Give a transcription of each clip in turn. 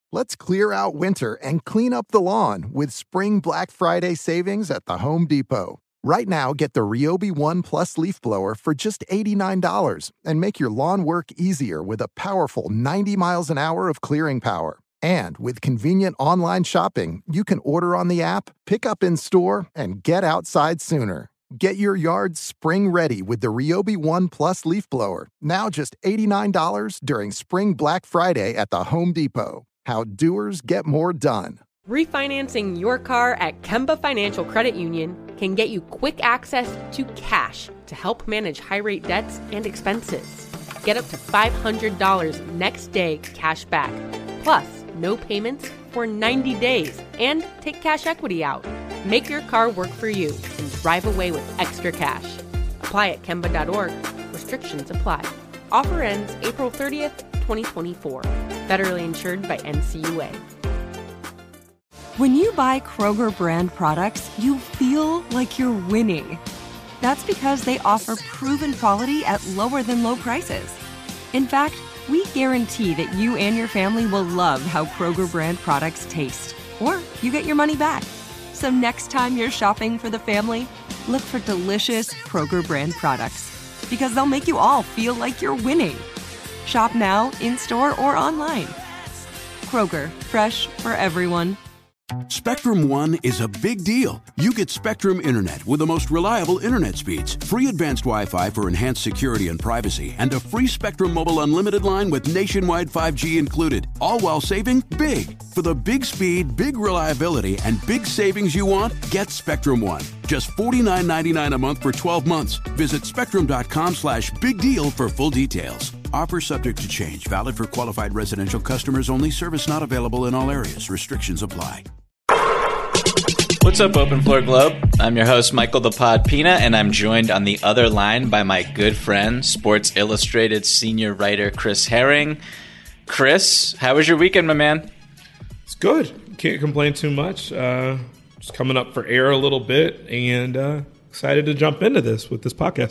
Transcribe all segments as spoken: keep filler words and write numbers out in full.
Let's clear out winter and clean up the lawn with Spring Black Friday savings at the Home Depot. Right now, get the Ryobi One Plus leaf blower for just eighty-nine dollars and make your lawn work easier with a powerful ninety miles an hour of clearing power. And with convenient online shopping, you can order on the app, pick up in store, and get outside sooner. Get your yard spring ready with the Ryobi One Plus leaf blower, now just eighty-nine dollars during Spring Black Friday at the Home Depot. How doers get more done. Refinancing your car at Kemba Financial Credit Union can get you quick access to cash to help manage high-rate debts and expenses. Get up to five hundred dollars next day cash back, plus no payments for ninety days, and take cash equity out. Make your car work for you and drive away with extra cash. Apply at Kemba dot org. Restrictions apply. Offer ends April thirtieth, twenty twenty-four. Federally insured by N C U A. When you buy Kroger brand products, you feel like you're winning. That's because they offer proven quality at lower than low prices. In fact, we guarantee that you and your family will love how Kroger brand products taste, or you get your money back. So next time you're shopping for the family, look for delicious Kroger brand products, because they'll make you all feel like you're winning. Shop now, in-store, or online. Kroger, fresh for everyone. Spectrum One is a big deal. You get Spectrum Internet with the most reliable internet speeds, free advanced Wi-Fi for enhanced security and privacy, and a free Spectrum Mobile Unlimited line with nationwide five G included, all while saving big. For the big speed, big reliability, and big savings you want, get Spectrum One. Just forty-nine ninety-nine a month for twelve months. Visit spectrum.com slash big deal for full details. Offer subject to change. Valid for qualified residential customers only. Service not available in all areas. Restrictions apply. What's up, Open Floor Globe? I'm your host, Michael the Pod Pina, and I'm joined on the other line by my good friend, Sports Illustrated senior writer Chris Herring. Chris, how was your weekend, my man? It's good. Can't complain too much. Uh, just coming up for air a little bit, and uh, excited to jump into this with this podcast.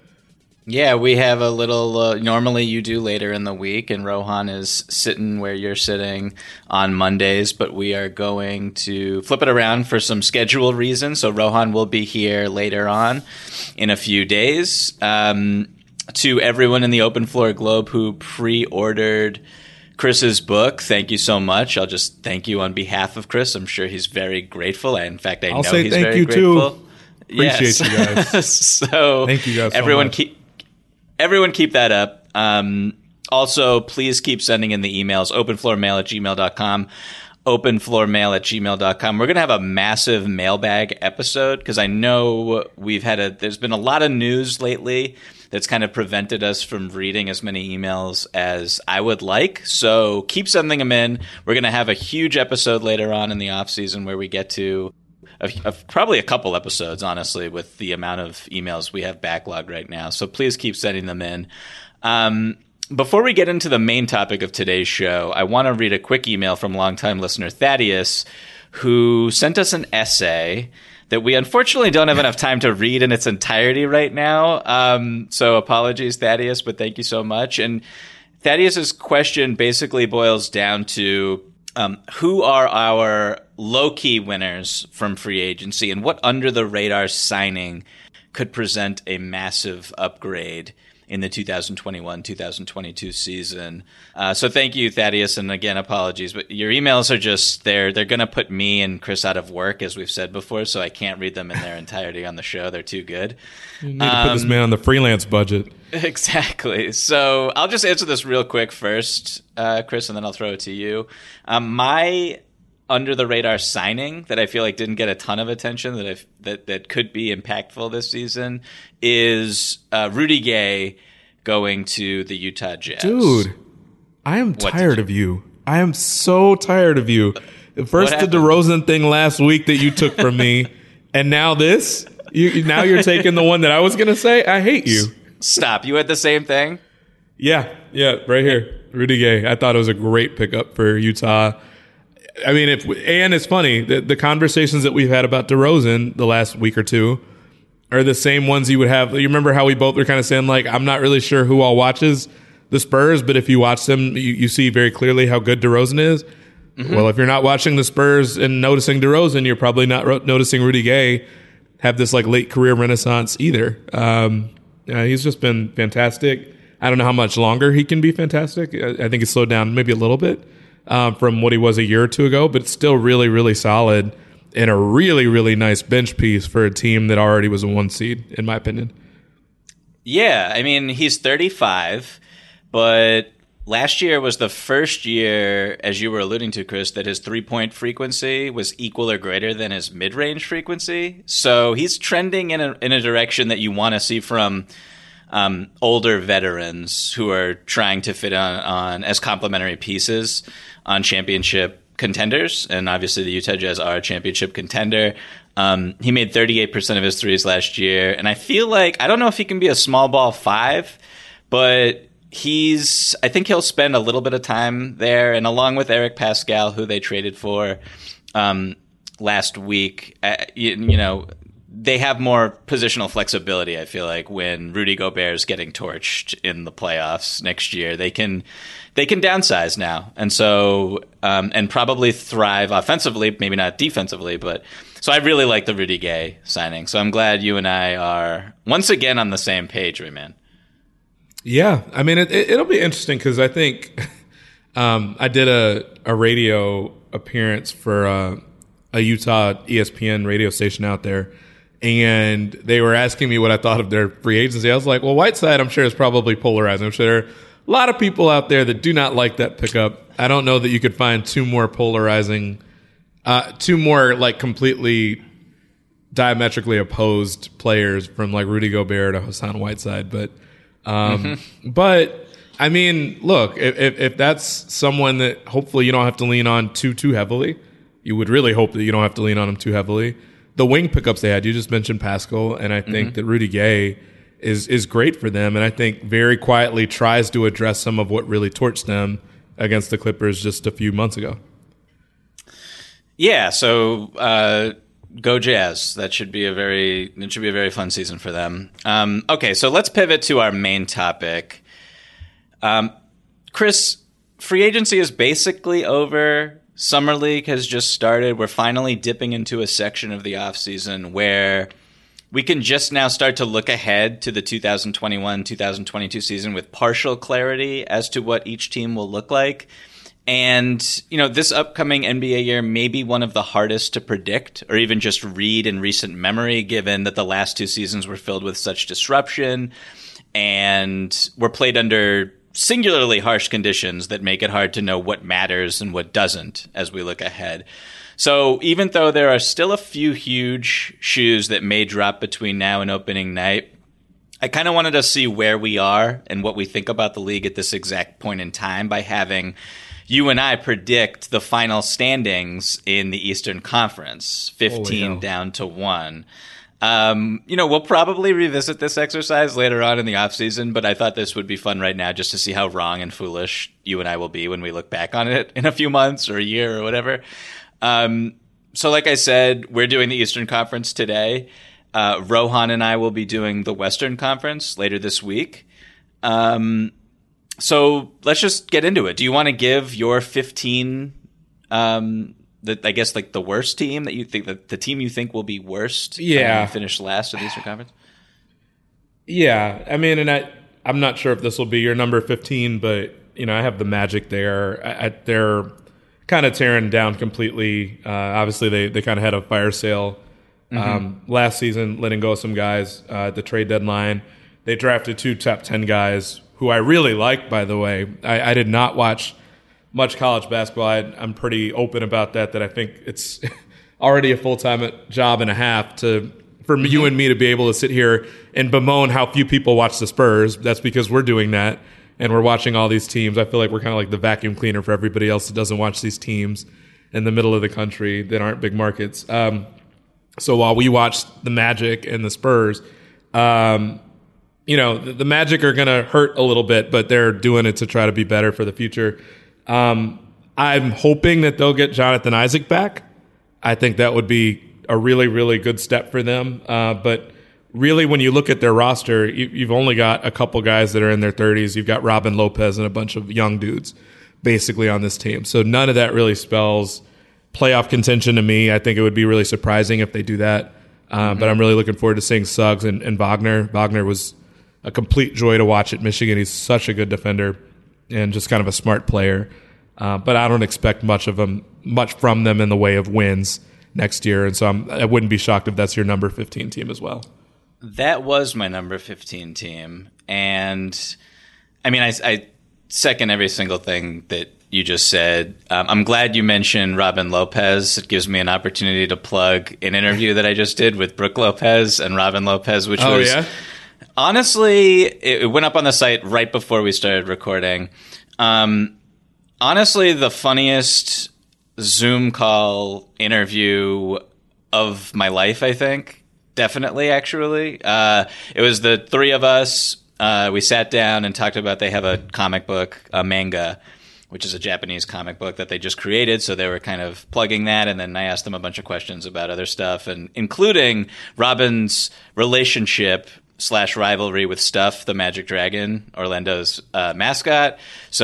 Yeah, we have a little, uh, normally you do later in the week, and Rohan is sitting where you're sitting on Mondays, but we are going to flip it around for some schedule reasons. So Rohan will be here later on in a few days. Um, to everyone in the Open Floor Globe who pre-ordered Chris's book, thank you so much. I'll just thank you on behalf of Chris. I'm sure he's very grateful. In fact, I I'll know say he's thank very you grateful. Too. Appreciate yes. you guys. So thank you guys so everyone much. keep Everyone keep that up. Um, also, please keep sending in the emails, openfloormail at gmail dot com, openfloormail at gmail dot com. We're going to have a massive mailbag episode because I know we've had a, there's been a lot of news lately that's kind of prevented us from reading as many emails as I would like. So keep sending them in. We're going to have a huge episode later on in the off season where we get to A, a, probably a couple episodes, honestly, with the amount of emails we have backlogged right now. So please keep sending them in. Um, before we get into the main topic of today's show, I want to read a quick email from longtime listener Thaddeus, who sent us an essay that we unfortunately don't have enough time to read in its entirety right now. Um, so apologies, Thaddeus, but thank you so much. And Thaddeus's question basically boils down to Um, who are our low-key winners from free agency, and what under-the-radar signing could present a massive upgrade in the two thousand twenty-one two thousand twenty-two season? Uh, so thank you, Thaddeus, and again, apologies, but your emails are just, they're, they're going to put me and Chris out of work, as we've said before, so I can't read them in their entirety on the show. They're too good. You need to put this man on the freelance budget. Exactly. So I'll just answer this real quick first, uh, Chris, and then I'll throw it to you. Um, my under-the-radar signing that I feel like didn't get a ton of attention that I've, that that could be impactful this season is uh, Rudy Gay going to the Utah Jazz. Dude, I am What tired you- of you. I am so tired of you. First the happened? DeRozan thing last week that you took from me, and now this. You now you're taking the one that I was going to say. I hate you. Stop. You had the same thing? Yeah, yeah, right here. Rudy Gay. I thought it was a great pickup for Utah. I mean, if and it's funny, the, the conversations that we've had about DeRozan the last week or two are the same ones you would have. You remember how we both were kind of saying, like, I'm not really sure who all watches the Spurs, but if you watch them, you, you see very clearly how good DeRozan is. Mm-hmm. Well, if you're not watching the Spurs and noticing DeRozan, you're probably not ro- noticing Rudy Gay have this like late career renaissance either. Um, yeah, he's just been fantastic. I don't know how much longer he can be fantastic. I, I think he's slowed down maybe a little bit um, from what he was a year or two ago, but it's still really, really solid and a really, really nice bench piece for a team that already was a one seed, in my opinion. Yeah, I mean, he's thirty-five, but last year was the first year, as you were alluding to, Chris, that his three-point frequency was equal or greater than his mid-range frequency. So he's trending in a in a direction that you want to see from um, older veterans who are trying to fit on, on as complementary pieces on championship contenders. And obviously the Utah Jazz are a championship contender. Um, he made thirty-eight percent of his threes last year. And I feel like, I don't know if he can be a small ball five, but he's, I think he'll spend a little bit of time there. And along with Eric Pascal, who they traded for um, last week, uh, you, you know, they have more positional flexibility, I feel like, when Rudy Gobert is getting torched in the playoffs next year. They can they can downsize now. And so, um, and probably thrive offensively, maybe not defensively, but so I really like the Rudy Gay signing. So I'm glad you and I are once again on the same page, Rayman. Yeah, I mean, it, it, it'll be interesting because I think um, I did a, a radio appearance for uh, a Utah E S P N radio station out there, and they were asking me what I thought of their free agency. I was like, well, Whiteside, I'm sure, is probably polarizing. I'm sure there are a lot of people out there that do not like that pickup. I don't know that you could find two more polarizing, uh, two more like completely diametrically opposed players from like Rudy Gobert to Hassan Whiteside, but. Um, mm-hmm. But I mean, look, if, if, if that's someone that hopefully you don't have to lean on too, too heavily, you would really hope that you don't have to lean on him too heavily. The wing pickups they had, you just mentioned Pascal, and I think mm-hmm. that Rudy Gay is, is great for them. And I think very quietly tries to address some of what really torched them against the Clippers just a few months ago. Yeah. So, uh, Go Jazz. That should be a very it should be a very fun season for them. Um, okay, so let's pivot to our main topic. Um, Chris, free agency is basically over. Summer League has just started. We're finally dipping into a section of the offseason where we can just now start to look ahead to the two thousand twenty-one two thousand twenty-two season with partial clarity as to what each team will look like. And, you know, this upcoming N B A year may be one of the hardest to predict or even just read in recent memory, given that the last two seasons were filled with such disruption and were played under singularly harsh conditions that make it hard to know what matters and what doesn't as we look ahead. So even though there are still a few huge shoes that may drop between now and opening night, I kind of wanted to see where we are and what we think about the league at this exact point in time by having you and I predict the final standings in the Eastern Conference, fifteen down to one. Um, you know, we'll probably revisit this exercise later on in the offseason, but I thought this would be fun right now just to see how wrong and foolish you and I will be when we look back on it in a few months or a year or whatever. Um, so like I said, we're doing the Eastern Conference today. Uh, Rohan and I will be doing the Western Conference later this week. Um So let's just get into it. Do you want to give your fifteen, um, the, I guess, like the worst team that you think, that the team you think will be worst? Yeah. And finish last in the Eastern Conference? Yeah. I mean, and I, I'm not sure if this will be your number fifteen, but, you know, I have the Magic there. I, I, they're kind of tearing down completely. Uh, obviously, they, they kind of had a fire sale um, mm-hmm. last season, letting go of some guys uh, at the trade deadline. They drafted two top ten guys, who I really like, by the way. I, I did not watch much college basketball. I, I'm pretty open about that, that I think it's already a full-time job and a half to for mm-hmm. you and me to be able to sit here and bemoan how few people watch the Spurs. That's because we're doing that, and we're watching all these teams. I feel like we're kind of like the vacuum cleaner for everybody else that doesn't watch these teams in the middle of the country that aren't big markets. Um, so while we watch the Magic and the Spurs, um, you know, the, the Magic are going to hurt a little bit, but they're doing it to try to be better for the future. Um, I'm hoping that they'll get Jonathan Isaac back. I think that would be a really, really good step for them. Uh, but really, when you look at their roster, you, you've only got a couple guys that are in their thirties. You've got Robin Lopez and a bunch of young dudes. basically on this team. So none of that really spells playoff contention to me. I think it would be really surprising if they do that. Um, mm-hmm. But I'm really looking forward to seeing Suggs and, and Wagner. Wagner was a complete joy to watch at Michigan. He's such a good defender and just kind of a smart player. Uh, but I don't expect much of them, much from them in the way of wins next year. And so I'm, I wouldn't be shocked if that's your number fifteen team as well. That was my number fifteen team. And I mean, I, I second every single thing that you just said. Um, I'm glad you mentioned Robin Lopez. It gives me an opportunity to plug an interview that I just did with Brooke Lopez and Robin Lopez, which oh, was yeah? honestly, it went up on the site right before we started recording. Um, honestly, the funniest Zoom call interview of my life, I think. Definitely, actually. Uh, it was the three of us. Uh, we sat down and talked about they have a comic book, a manga, which is a Japanese comic book that they just created. So they were kind of plugging that. And then I asked them a bunch of questions about other stuff, and including Robin's relationship slash rivalry with Stuff, the Magic Dragon, Orlando's uh, mascot.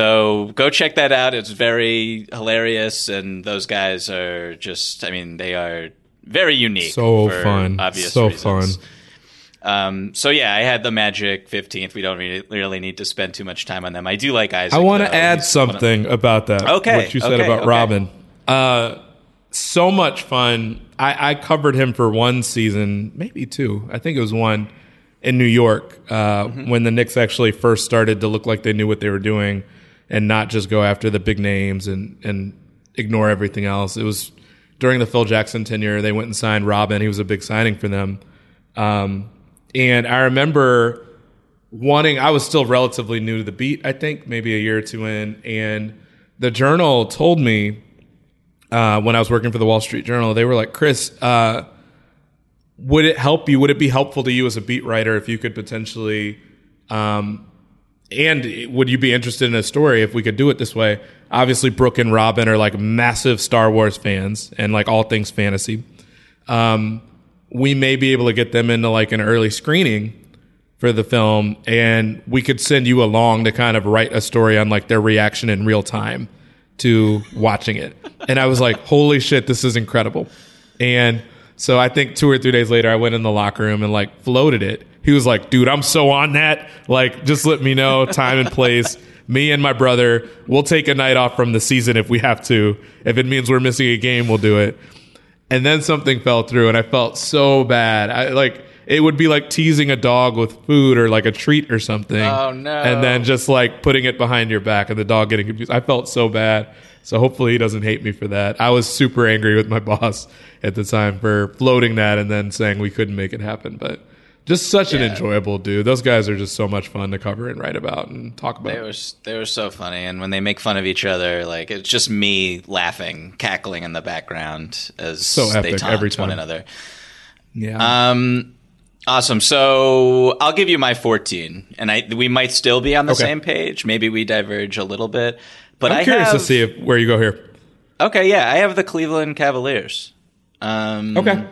So go check that out. It's very hilarious. And those guys are just, I mean, they are very unique. So for fun. Obvious so reasons. fun. Um, so yeah, I had the Magic fifteenth. We don't really, really need to spend too much time on them. I do like Isaac. I want to though. add He's something of, about that. Okay. What you said okay, about okay. Robin. Uh, so much fun. I, I covered him for one season, maybe two. I think it was one in New York uh, mm-hmm. when the Knicks actually first started to look like they knew what they were doing and not just go after the big names and, and ignore everything else. It was during the Phil Jackson tenure. They went and signed Robin. He was a big signing for them. Um, And I remember wanting, I was still relatively new to the beat, I think, maybe a year or two in. And the Journal told me uh, when I was working for the Wall Street Journal, they were like, Chris, uh, would it help you? Would it be helpful to you as a beat writer if you could potentially, um, and would you be interested in a story if we could do it this way? Obviously, Brooke and Robin are like massive Star Wars fans and like all things fantasy. Um, we may be able to get them into like an early screening for the film, and we could send you along to kind of write a story on like their reaction in real time to watching it. And I was like, holy shit, this is incredible. And so I think two or three days later, I went in the locker room and like floated it. He was like, dude, I'm so on that. Like, just let me know time and place. Me and my brother, we'll take a night off from the season if we have to. If it means we're missing a game, we'll do it. And then something fell through, and I felt so bad. I like it would be like teasing a dog with food or like a treat or something. Oh no! And then just like putting it behind your back and the dog getting confused. I felt so bad. So hopefully he doesn't hate me for that. I was super angry with my boss at the time for floating that and then saying we couldn't make it happen. But just such yeah. an enjoyable dude. Those guys are just so much fun to cover and write about and talk about. They were they were so funny, and when they make fun of each other, like it's just me laughing, cackling in the background as so epic, they taunt every time. one another. Yeah. Um. Awesome. So I'll give you my fourteen, and I we might still be on the okay. same page. Maybe we diverge a little bit, but I'm I curious have, to see if, where you go here. Okay. Yeah, I have the Cleveland Cavaliers. Um, okay.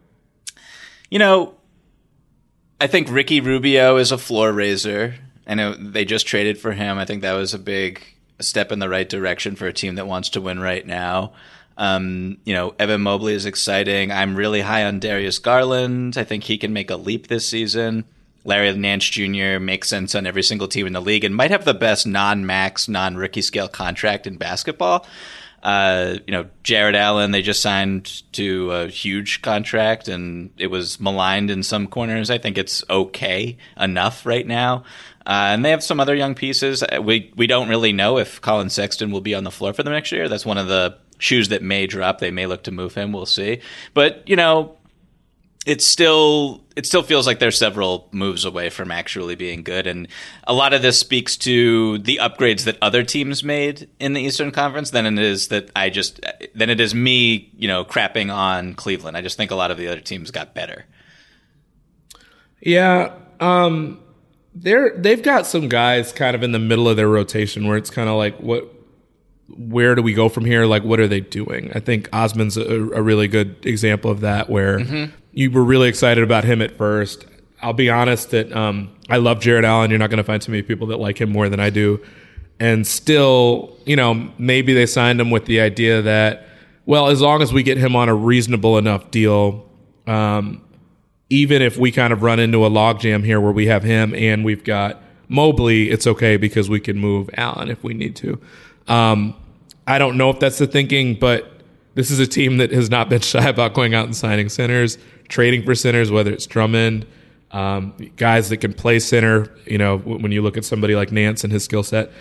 You know. I think Ricky Rubio is a floor raiser. I know they just traded for him. I think that was a big step in the right direction for a team that wants to win right now. Um, you know, Evan Mobley is exciting. I'm really high on Darius Garland. I think he can make a leap this season. Larry Nance Junior makes sense on every single team in the league and might have the best non-max, non-rookie scale contract in basketball. Uh, you know, Jared Allen, they just signed to a huge contract, and it was maligned in some corners. I think it's okay enough right now. Uh, and they have some other young pieces. We we don't really know if Colin Sexton will be on the floor for them next year. That's one of the shoes that may drop. They may look to move him. We'll see. But, you know, it's still it still feels like they're several moves away from actually being good, and a lot of this speaks to the upgrades that other teams made in the Eastern Conference than it is that I just than it is me, you know, crapping on Cleveland. I just think a lot of the other teams got better. Yeah, um, they're they've got some guys kind of in the middle of their rotation where it's kind of like what. Where do we go from here? Like, what are they doing? I think Osman's a, a really good example of that, where mm-hmm. you were really excited about him at first. I'll be honest that um, I love Jared Allen. You're not going to find too many people that like him more than I do. and still, you know, maybe they signed him with the idea that, well, as long as we get him on a reasonable enough deal, um, even if we kind of run into a logjam here where we have him and we've got Mobley, it's okay because we can move Allen if we need to. Um, I don't know if that's the thinking, but this is a team that has not been shy about going out and signing centers, trading for centers, whether it's Drummond, um, guys that can play center, you know, when you look at somebody like Nance and his skill set.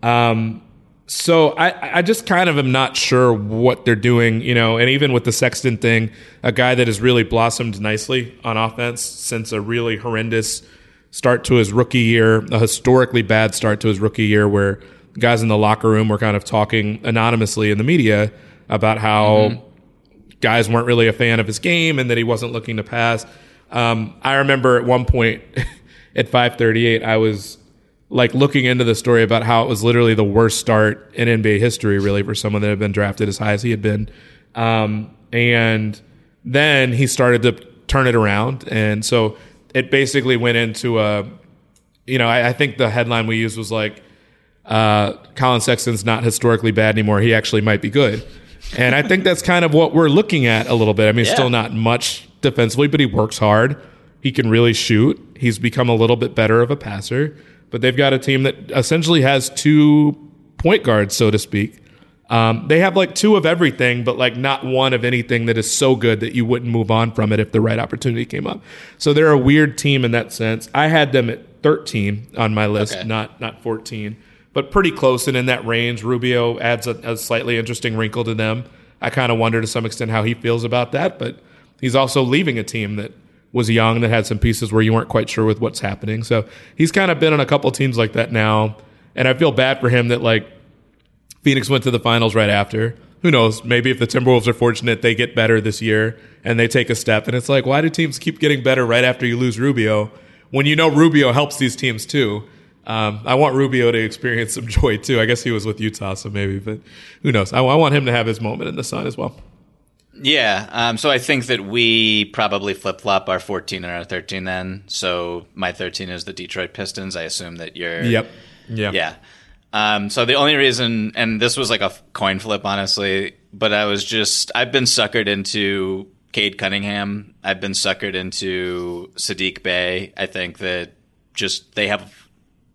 Um, so I, I just kind of am not sure what they're doing, you know, and even with the Sexton thing, a guy that has really blossomed nicely on offense since a really horrendous start to his rookie year, a historically bad start to his rookie year where guys in the locker room were kind of talking anonymously in the media about how mm-hmm. guys weren't really a fan of his game and that he wasn't looking to pass. Um, I remember at one point at five thirty-eight, I was like looking into the story about how it was literally the worst start in N B A history, really, for someone that had been drafted as high as he had been. Um, and then he started to turn it around. And so it basically went into a, you know, I, I think the headline we used was like, uh, Colin Sexton's not historically bad anymore. He actually might be good. And I think that's kind of what we're looking at a little bit. I mean, yeah. still not much defensively, but he works hard. He can really shoot. He's become a little bit better of a passer. But they've got a team that essentially has two point guards, so to speak. Um, they have like two of everything, but like not one of anything that is so good that you wouldn't move on from it if the right opportunity came up. So they're a weird team in that sense. I had them at thirteen on my list, okay. not not fourteen, but pretty close and in that range. Rubio adds a, a slightly interesting wrinkle to them. I kind of wonder to some extent how he feels about that, but he's also leaving a team that was young, that had some pieces where you weren't quite sure with what's happening. So he's kind of been on a couple teams like that now, and I feel bad for him that like Phoenix went to the finals right after. Who knows? Maybe if the Timberwolves are fortunate, they get better this year and they take a step. And it's like, why do teams keep getting better right after you lose Rubio when you know Rubio helps these teams too? Um, I want Rubio to experience some joy too. I guess he was with Utah, so maybe, but who knows? I, I want him to have his moment in the sun as well. Yeah, um, so I think that we probably flip-flop our fourteen and our thirteen then. So my thirteen is the Detroit Pistons. I assume that you're... Yep. Yeah. Yeah. Um, so the only reason, and this was like a coin flip, honestly, but I was just... I've been suckered into Cade Cunningham. I've been suckered into Sadiq Bey. I think that just they have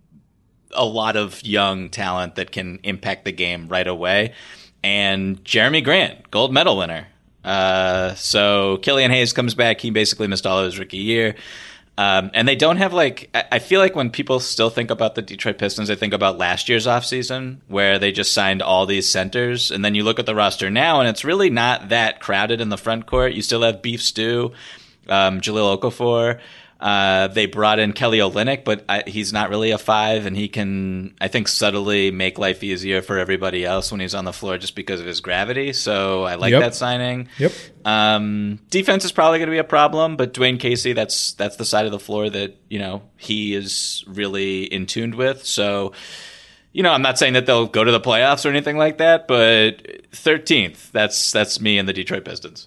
a lot of young talent that can impact the game right away. And Jeremy Grant, gold medal winner. Uh, so Killian Hayes comes back. He basically missed all of his rookie year. Um, and they don't have like, I, I feel like when people still think about the Detroit Pistons, they think about last year's offseason where they just signed all these centers. And then you look at the roster now and it's really not that crowded in the front court. You still have Beef Stew, um, Jahlil Okafor. Uh, they brought in Kelly Olynyk, but I, he's not really a five, and he can, I think, subtly make life easier for everybody else when he's on the floor just because of his gravity. So I like yep. that signing. Yep. Um, defense is probably going to be a problem, but Dwayne Casey, that's that's the side of the floor that, you know, he is really in tune with. So, you know, I'm not saying that they'll go to the playoffs or anything like that, but thirteenth, that's that's me and the Detroit Pistons.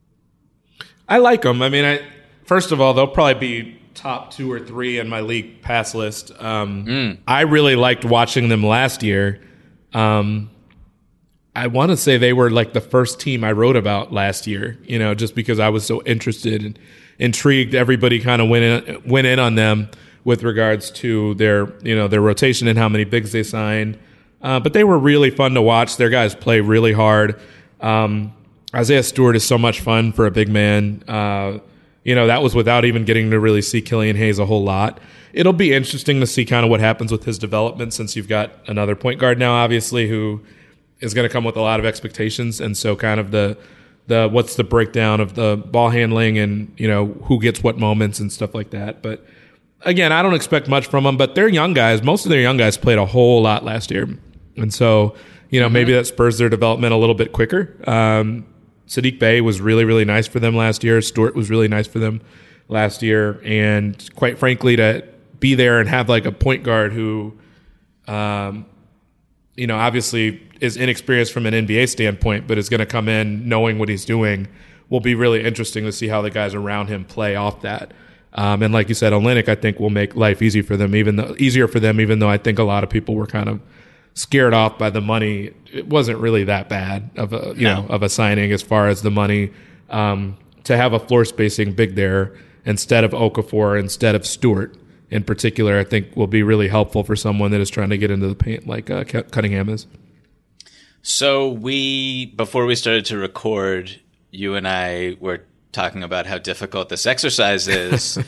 I like them. I mean, I. First of all, they'll probably be top two or three in my league pass list. Um, mm. I really liked watching them last year. Um, I want to say they were like the first team I wrote about last year, you know, just because I was so interested and intrigued. Everybody kind of went in, went in on them with regards to their, you know, their rotation and how many bigs they signed. Uh, but they were really fun to watch. Their guys play really hard. Um, Isaiah Stewart is so much fun for a big man. Uh, You know, that was without even getting to really see Killian Hayes a whole lot. It'll be interesting to see kind of what happens with his development since you've got another point guard now, obviously, who is going to come with a lot of expectations. And so kind of the the what's the breakdown of the ball handling and, you know, who gets what moments and stuff like that. But again, I don't expect much from them, but they're young guys. Most of their young guys played a whole lot last year. And so, you know, mm-hmm. maybe that spurs their development a little bit quicker. Um Sadiq Bey was really, really nice for them last year. Stewart was really nice for them last year. And quite frankly, to be there and have like a point guard who, um, you know, obviously is inexperienced from an N B A standpoint, but is going to come in knowing what he's doing, will be really interesting to see how the guys around him play off that. Um, and like you said, Olynyk, I think will make life easy for them, even though, easier for them, even though I think a lot of people were kind of scared off by the money. It wasn't really that bad of a you No. know of a signing as far as the money. Um, to have a floor spacing big there instead of Okafor, instead of Stewart in particular, I think will be really helpful for someone that is trying to get into the paint like uh, Cunningham is. So we, before we started to record, you and I were talking about how difficult this exercise is.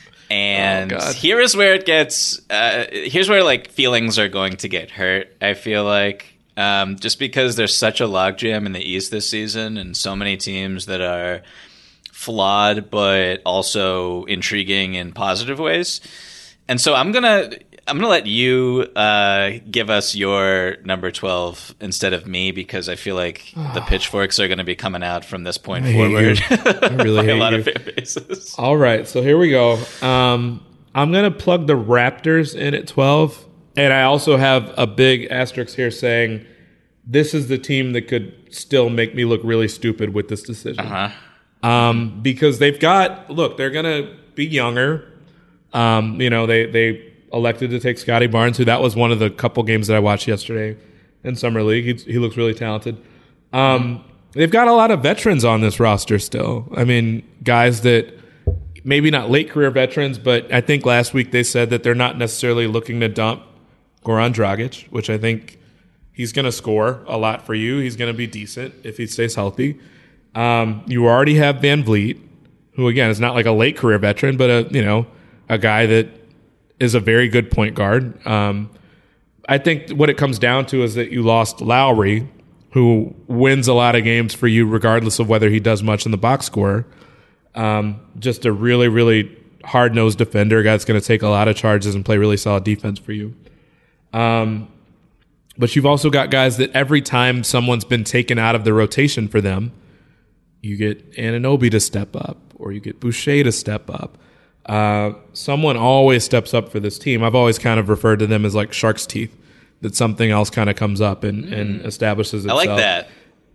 And Oh, God. here is where it gets, uh, here's where like feelings are going to get hurt. I feel like um, just because there's such a logjam in the East this season and so many teams that are flawed, but also intriguing in positive ways. And so I'm going to, I'm going to let you uh, give us your number twelve instead of me, because I feel like the pitchforks are going to be coming out from this point I hate forward. you. I really by hate a lot you. of fan bases. All right, so here we go. Um, I'm going to plug the Raptors in at twelve. And I also have a big asterisk here saying this is the team that could still make me look really stupid with this decision. Uh-huh. Um, because they've got, look, they're going to be younger. Um, you know, they, they elected to take Scotty Barnes, who that was one of the couple games that I watched yesterday in Summer League. He, he looks really talented. Um, they've got a lot of veterans on this roster still. I mean, guys that maybe not late career veterans, but I think last week they said that they're not necessarily looking to dump Goran Dragic, which I think he's going to score a lot for you. He's going to be decent if he stays healthy. Um, you already have Van Vliet, who again is not like a late career veteran, but a you know a guy that is a very good point guard. Um, I think what it comes down to is that you lost Lowry, who wins a lot of games for you regardless of whether he does much in the box score. Um, just a really, really hard-nosed defender, a guy that's going to take a lot of charges and play really solid defense for you. Um, but you've also got guys that every time someone's been taken out of the rotation for them, you get Anunoby to step up or you get Boucher to step up. Uh, someone always steps up for this team. I've always kind of referred to them as like shark's teeth, that something else kind of comes up and, mm. and establishes itself. I like that.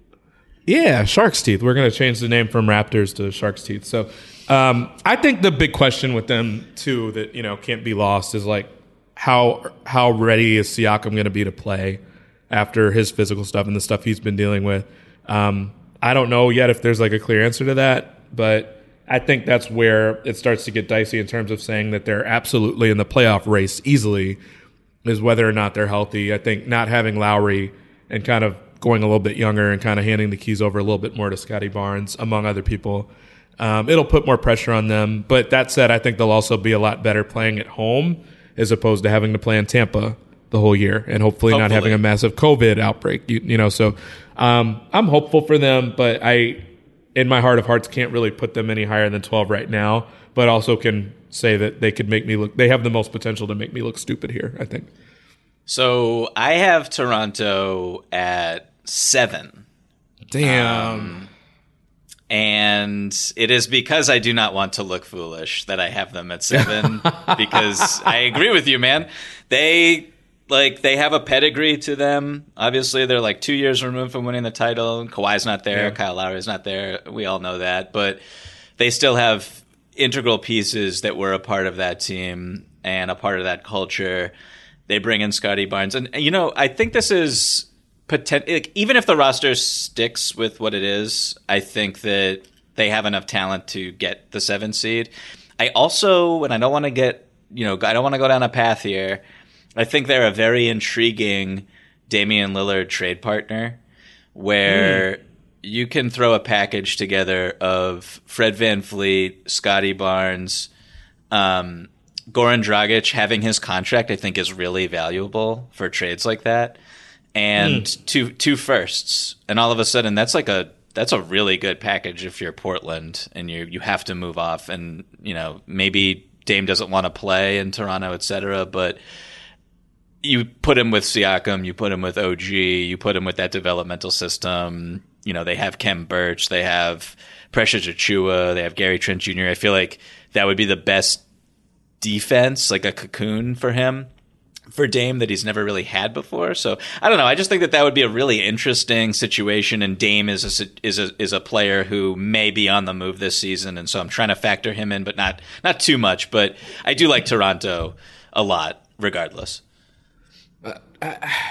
Yeah, shark's teeth. We're going to change the name from Raptors to shark's teeth. So um, I think the big question with them too that, you know, can't be lost is like how how ready is Siakam going to be to play after his physical stuff and the stuff he's been dealing with. Um, I don't know yet if there's like a clear answer to that, but I think that's where it starts to get dicey in terms of saying that they're absolutely in the playoff race easily, is whether or not they're healthy. I think not having Lowry and kind of going a little bit younger and kind of handing the keys over a little bit more to Scotty Barnes, among other people, um, it'll put more pressure on them. But that said, I think they'll also be a lot better playing at home as opposed to having to play in Tampa the whole year and hopefully, hopefully. not having a massive COVID outbreak. You, you know, so um, I'm hopeful for them, but I, in my heart of hearts, can't really put them any higher than twelve right now, but also can say that they could make me look, they have the most potential to make me look stupid here, I think. So I have Toronto at seven. Damn. Um, and it is because I do not want to look foolish that I have them at seven, because I agree with you, man. They like they have a pedigree to them. Obviously, they're like two years removed from winning the title. Kawhi's not there. Yeah. Kyle Lowry's not there. We all know that. But they still have integral pieces that were a part of that team and a part of that culture. They bring in Scotty Barnes. And, you know, I think this is potent- like, even if the roster sticks with what it is, I think that they have enough talent to get the seventh seed. I also, and I don't want to get, you know, I don't want to go down a path here. I think they're a very intriguing Damian Lillard trade partner where mm. you can throw a package together of Fred VanVleet, Scotty Barnes, um, Goran Dragic. Having his contract, I think, is really valuable for trades like that. And mm. two two firsts. And all of a sudden, that's like a that's a really good package if you're Portland and you you have to move off. And, you know, maybe Dame doesn't want to play in Toronto, et cetera, but you put him with Siakam, you put him with O G, you put him with that developmental system. You know, they have Kem Birch, they have Precious Achiuwa, they have Gary Trent Junior I feel like that would be the best defense, like a cocoon for him, for Dame, that he's never really had before. So I don't know. I just think that that would be a really interesting situation. And Dame is a, is a, is a player who may be on the move this season. And so I'm trying to factor him in, but not, not too much. But I do like Toronto a lot regardless.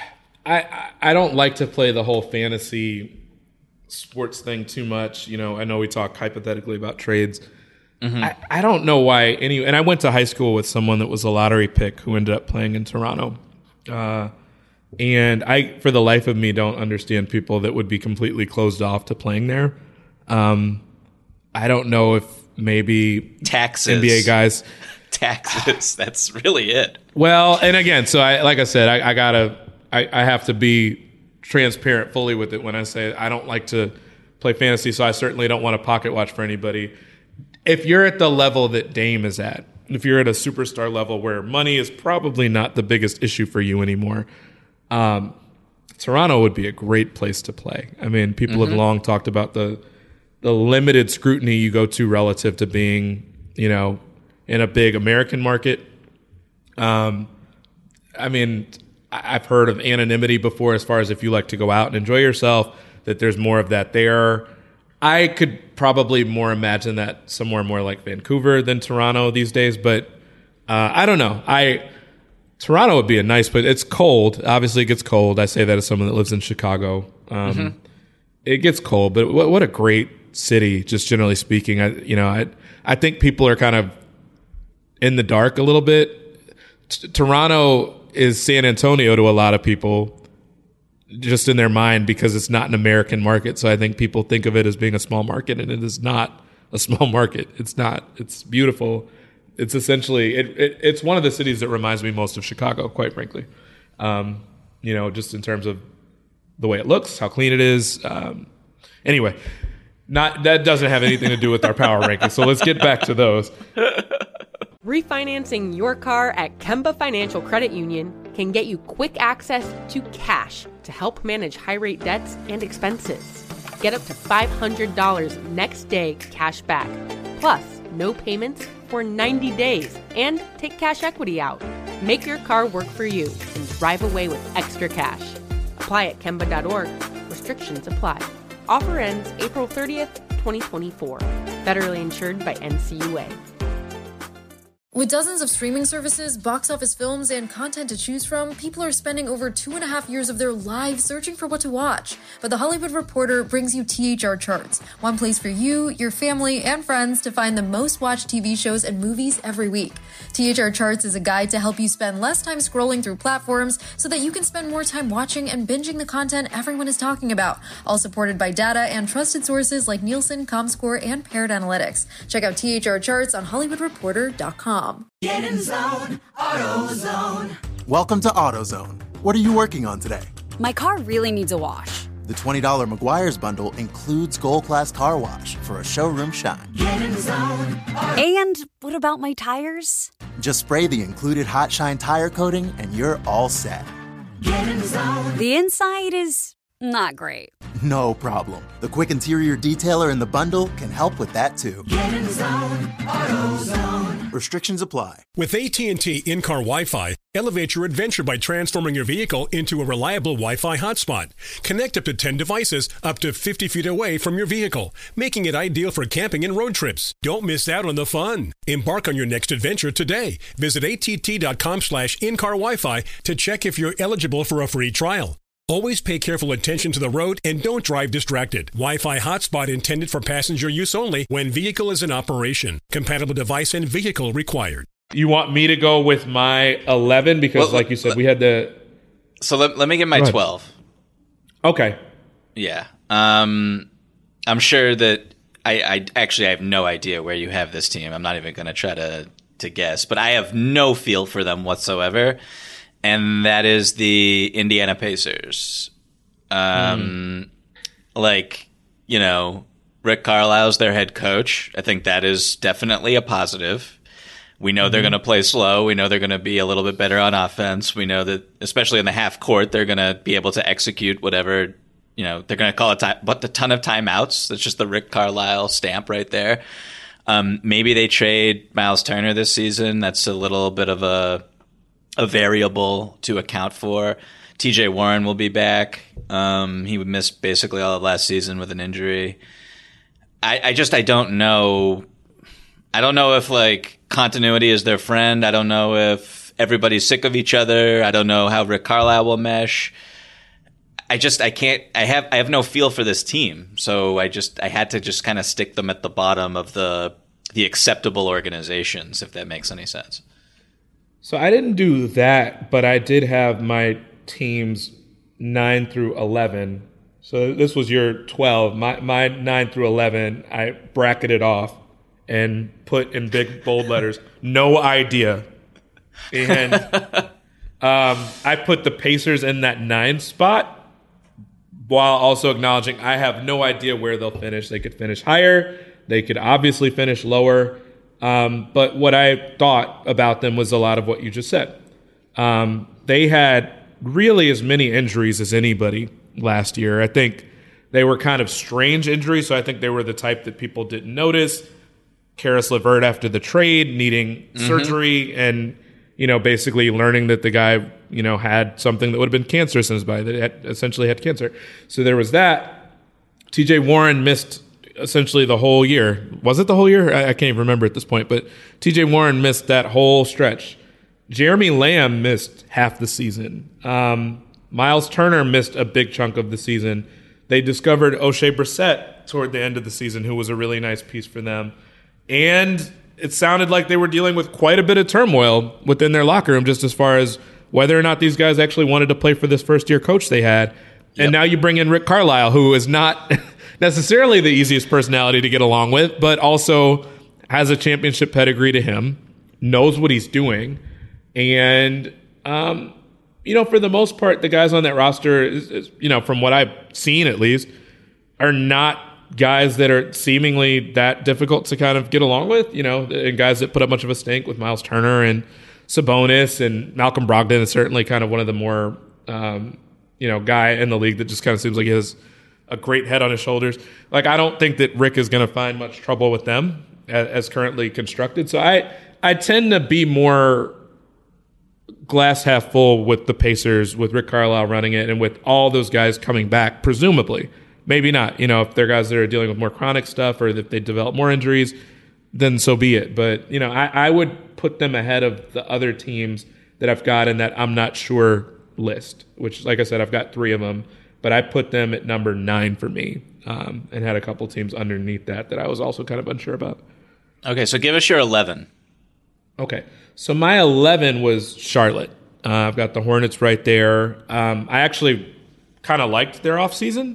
I, I don't like to play the whole fantasy sports thing too much. You know, I know we talk hypothetically about trades. Mm-hmm. I, I don't know why any. And I went to high school with someone that was a lottery pick who ended up playing in Toronto. Uh, and I, for the life of me, don't understand people that would be completely closed off to playing there. Um, I don't know if maybe taxes, N B A guys, taxes. That's really it. Well, and again, so I, like I said, I, I gotta, I, I have to be transparent fully with it when I say I don't like to play fantasy, so I certainly don't want to pocket watch for anybody. If you're at the level that Dame is at, if you're at a superstar level where money is probably not the biggest issue for you anymore, um, Toronto would be a great place to play. I mean, people mm-hmm. have long talked about the the limited scrutiny you go to relative to being, you know, in a big American market. Um, I mean, I've heard of anonymity before as far as if you like to go out and enjoy yourself, that there's more of that there. I could probably more imagine that somewhere more like Vancouver than Toronto these days, but uh, I don't know. I Toronto would be a nice place. It's cold. Obviously, it gets cold. I say that as someone that lives in Chicago. Um, mm-hmm. It gets cold, but what, what a great city, just generally speaking. I, you know, I I think people are kind of in the dark a little bit. T- Toronto is San Antonio to a lot of people, just in their mind, because it's not an American market. So I think people think of it as being a small market, and it is not a small market. It's not. It's beautiful. It's essentially it, it it's one of the cities that reminds me most of Chicago, quite frankly. Um, you know, just in terms of the way it looks, how clean it is. Um, anyway, not that doesn't have anything to do with our power rankings. So let's get back to those. Refinancing your car at Kemba Financial Credit Union can get you quick access to cash to help manage high-rate debts and expenses. Get up to five hundred dollars next day cash back, plus no payments for ninety days, and take cash equity out. Make your car work for you and drive away with extra cash. Apply at Kemba dot org. Restrictions apply. Offer ends April thirtieth, twenty twenty-four. Federally insured by N C U A. With dozens of streaming services, box office films, and content to choose from, people are spending over two and a half years of their lives searching for what to watch. But The Hollywood Reporter brings you T H R Charts, one place for you, your family, and friends to find the most watched T V shows and movies every week. T H R Charts is a guide to help you spend less time scrolling through platforms so that you can spend more time watching and binging the content everyone is talking about, all supported by data and trusted sources like Nielsen, Comscore, and Parrot Analytics. Check out T H R Charts on Hollywood Reporter dot com. Get in zone, AutoZone. Welcome to AutoZone. What are you working on today? My car really needs a wash. The twenty dollars Meguiar's bundle includes Gold Class Car Wash for a showroom shine. Get in zone. And what about my tires? Just spray the included Hot Shine tire coating and you're all set. Get in zone. The inside is not great. No problem. The quick interior detailer in the bundle can help with that too. Get in zone, AutoZone. Restrictions apply. With A T and T in-car Wi-Fi, elevate your adventure by transforming your vehicle into a reliable Wi-Fi hotspot. Connect up to ten devices up to fifty feet away from your vehicle, making it ideal for camping and road trips. Don't miss out on the fun. Embark on your next adventure today. Visit A T T dot com slash in-car Wi-Fi to check if you're eligible for a free trial. Always pay careful attention to the road and don't drive distracted. Wi-Fi hotspot intended for passenger use only when vehicle is in operation. Compatible device and vehicle required. You want me to go with my eleven? Because well, like you said, we had the... So let, let me get my twelve. Okay. Yeah. Um, I'm sure that... I, I actually I have no idea where you have this team. I'm not even going to try to to guess. But I have no feel for them whatsoever. And that is the Indiana Pacers. Um, mm. Like, you know, Rick Carlisle's their head coach. I think that is definitely a positive. We know mm-hmm. they're going to play slow. We know they're going to be a little bit better on offense. We know that, especially in the half court, they're going to be able to execute whatever, you know, they're going to call it, time, but a ton of timeouts. That's just the Rick Carlisle stamp right there. Um, maybe they trade Miles Turner this season. That's a little bit of a... a variable to account for. T J Warren will be back. Um, he missed basically all of last season with an injury. I, I just, I don't know. I don't know if like continuity is their friend. I don't know if everybody's sick of each other. I don't know how Rick Carlisle will mesh. I just I can't I have I have no feel for this team, so I just I had to just kind of stick them at the bottom of the the acceptable organizations, if that makes any sense. So I didn't do that, but I did have my teams nine through eleven. So this was your twelve. My my nine through eleven, I bracketed off and put in big bold letters, no idea. And um, I put the Pacers in that nine spot, while also acknowledging I have no idea where they'll finish. They could finish higher. They could obviously finish lower. Um, but what I thought about them was a lot of what you just said. Um, they had really as many injuries as anybody last year. I think they were kind of strange injuries, so I think they were the type that people didn't notice. Karis LeVert after the trade, needing mm-hmm. surgery, and you know, basically learning that the guy, you know, had something that would have been cancerous in his body, that had, essentially had cancer. So there was that. T J Warren missed essentially the whole year. Was it the whole year? I, I can't even remember at this point, but T J Warren missed that whole stretch. Jeremy Lamb missed half the season. Um, Miles Turner missed a big chunk of the season. They discovered O'Shea Brissett toward the end of the season, who was a really nice piece for them. And it sounded like they were dealing with quite a bit of turmoil within their locker room, just as far as whether or not these guys actually wanted to play for this first-year coach they had. Yep. And now you bring in Rick Carlisle, who is not necessarily the easiest personality to get along with, but also has a championship pedigree to him, knows what he's doing. And, um, you know, for the most part, the guys on that roster, is, is, you know, from what I've seen at least, are not guys that are seemingly that difficult to kind of get along with, you know, and guys that put up much of a stink with Miles Turner and Sabonis, and Malcolm Brogdon is certainly kind of one of the more, um, you know, guy in the league that just kind of seems like he has a great head on his shoulders. Like, I don't think that Rick is going to find much trouble with them as, as currently constructed. So I, I tend to be more glass half full with the Pacers, with Rick Carlisle running it, and with all those guys coming back, presumably. Maybe not. You know, if they're guys that are dealing with more chronic stuff, or if they develop more injuries, then so be it. But, you know, I, I would put them ahead of the other teams that I've got in that I'm not sure list, which, like I said, I've got three of them. But I put them at number nine for me, um, and had a couple teams underneath that that I was also kind of unsure about. Okay, so give us your eleven. Okay, so my eleven was Charlotte. Uh, I've got the Hornets right there. Um, I actually kind of liked their offseason.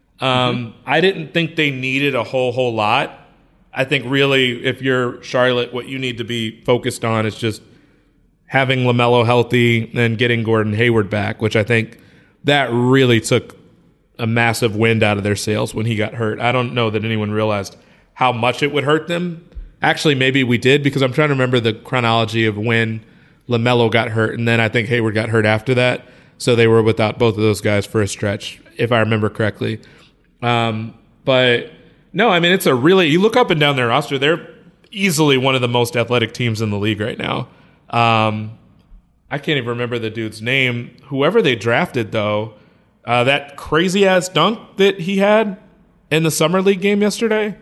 Um, mm-hmm. I didn't think they needed a whole, whole lot. I think really, if you're Charlotte, what you need to be focused on is just having LaMelo healthy and getting Gordon Hayward back, which I think that really took a massive wind out of their sails when he got hurt. I don't know that anyone realized how much it would hurt them. Actually, maybe we did, because I'm trying to remember the chronology of when LaMelo got hurt, and then I think Hayward got hurt after that. So they were without both of those guys for a stretch, if I remember correctly. Um, but no, I mean, it's a really, you look up and down their roster, they're easily one of the most athletic teams in the league right now. Um, I can't even remember the dude's name. Whoever they drafted, though, uh, that crazy ass dunk that he had in the summer league game yesterday.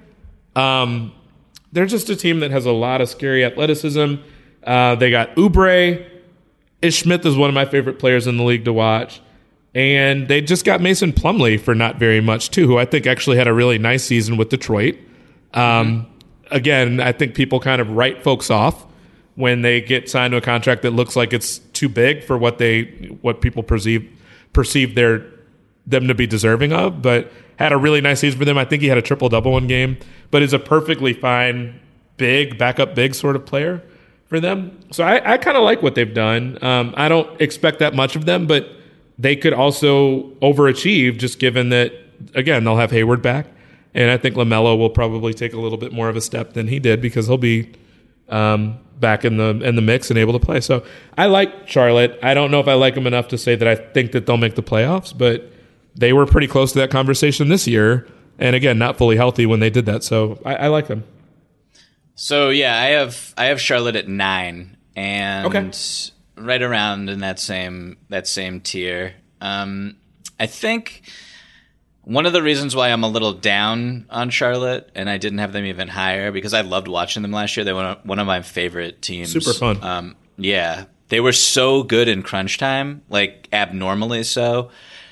Um, they're just a team that has a lot of scary athleticism. Uh, they got Oubre. Ish Smith is one of my favorite players in the league to watch. And they just got Mason Plumlee for not very much, too, who I think actually had a really nice season with Detroit. Um, mm-hmm. Again, I think people kind of write folks off when they get signed to a contract that looks like it's too big for what they what people perceive perceive their them to be deserving of. But had a really nice season for them. I think he had a triple-double one game, but is a perfectly fine big, backup big sort of player for them. So I, I kind of like what they've done. Um, I don't expect that much of them, but they could also overachieve, just given that, again, they'll have Hayward back. And I think LaMelo will probably take a little bit more of a step than he did, because he'll be um, back in the in the mix and able to play. So I like Charlotte. I don't know if I like them enough to say that I think that they'll make the playoffs, but they were pretty close to that conversation this year. And again, not fully healthy when they did that. So I, I like them. So yeah, I have I have Charlotte at nine, and okay. right around in that same that same tier. Um, I think one of the reasons why I'm a little down on Charlotte, and I didn't have them even higher, because I loved watching them last year. They were one of my favorite teams. Super fun. Um, yeah, they were so good in crunch time, like abnormally so.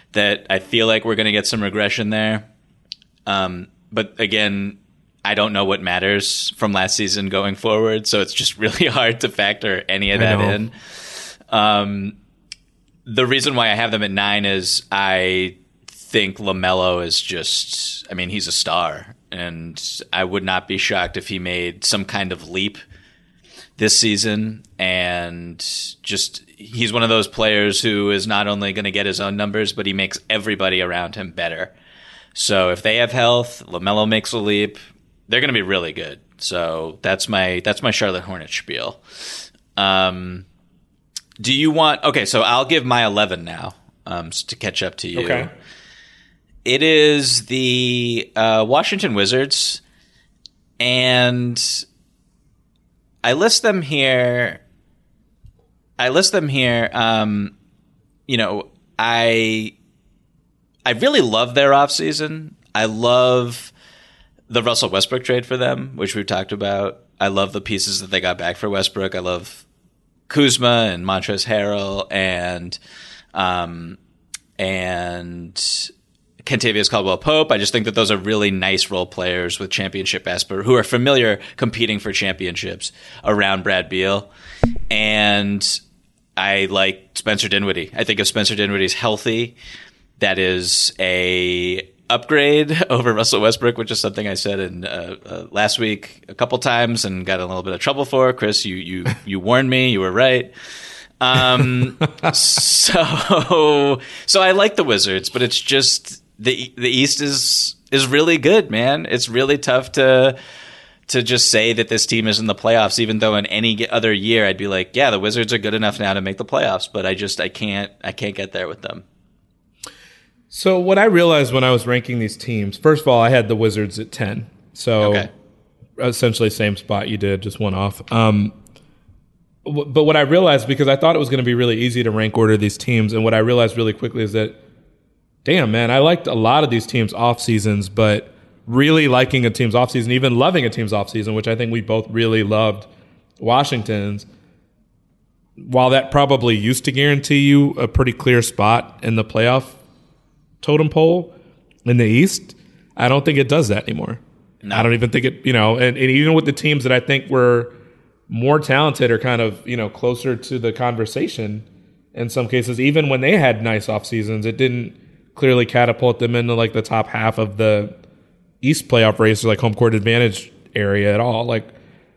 that I feel like we're going to get some regression there. Um, but again, I don't know what matters from last season going forward, so it's just really hard to factor any of that in. Um, the reason why I have them at nine is I think LaMelo is just, I mean, he's a star, and I would not be shocked if he made some kind of leap this season. And just, he's one of those players who is not only going to get his own numbers, but he makes everybody around him better. So if they have health, LaMelo makes a leap, they're going to be really good. So that's my that's my Charlotte Hornets spiel. Um, do you want? Okay, so I'll give my eleven now um, to catch up to you. Okay. It is the uh, Washington Wizards, and I list them here. I list them here. Um, you know, I I really love their offseason. I love the Russell Westbrook trade for them, which we've talked about. I love the pieces that they got back for Westbrook. I love Kuzma and Montrezl Harrell and um, and Kentavious Caldwell-Pope. I just think that those are really nice role players with championship aspirations who are familiar competing for championships around Brad Beal. And I like Spencer Dinwiddie. I think if Spencer Dinwiddie's healthy, that is a upgrade over Russell Westbrook, which is something I said in uh, uh, last week a couple times and got in a little bit of trouble for. Chris, you you you warned me. You were right. Um, so so I like the Wizards, but it's just the the East is is really good, man. It's really tough to to just say that this team is in the playoffs, even though in any other year I'd be like, yeah, the Wizards are good enough now to make the playoffs, but I just I can't I can't get there with them. So what I realized when I was ranking these teams, first of all, I had the Wizards at ten. So okay. Essentially same spot you did, just one off. Um, w- but what I realized, because I thought it was going to be really easy to rank order these teams, and what I realized really quickly is that, damn, man, I liked a lot of these teams off seasons, but really liking a team's off season, even loving a team's off season, which I think we both really loved Washington's. While that probably used to guarantee you a pretty clear spot in the playoff totem pole in the East, I don't think it does that anymore. No. I don't even think it, you know, and, and even with the teams that I think were more talented or kind of, you know, closer to the conversation in some cases, even when they had nice off seasons, it didn't clearly catapult them into like the top half of the East playoff race or like home court advantage area at all. Like,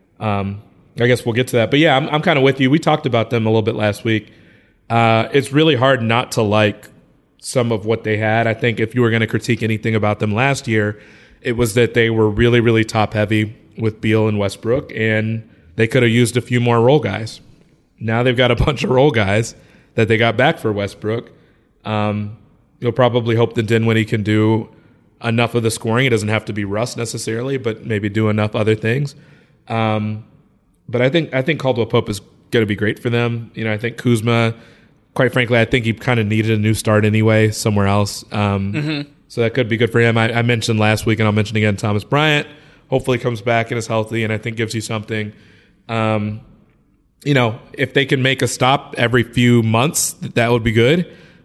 um, I guess we'll get to that. But yeah, I'm, I'm kind of with you. We talked about them a little bit last week. Uh, it's really hard not to like some of what they had. I think if you were going to critique anything about them last year, it was that they were really, really top heavy with Beal and Westbrook, and they could have used a few more role guys. Now they've got a bunch of role guys that they got back for Westbrook. Um, you'll probably hope that Dinwiddie can do enough of the scoring. It doesn't have to be Russ necessarily, but maybe do enough other things. Um, but I think I think Caldwell Pope is going to be great for them. You know, I think Kuzma, quite frankly, I think he kind of needed a new start anyway somewhere else. Um, mm-hmm. So that could be good for him. I, I mentioned last week, and I'll mention again, Thomas Bryant hopefully comes back and is healthy, and I think gives you something. Um, you know, if they can make a stop every few months, that would be good.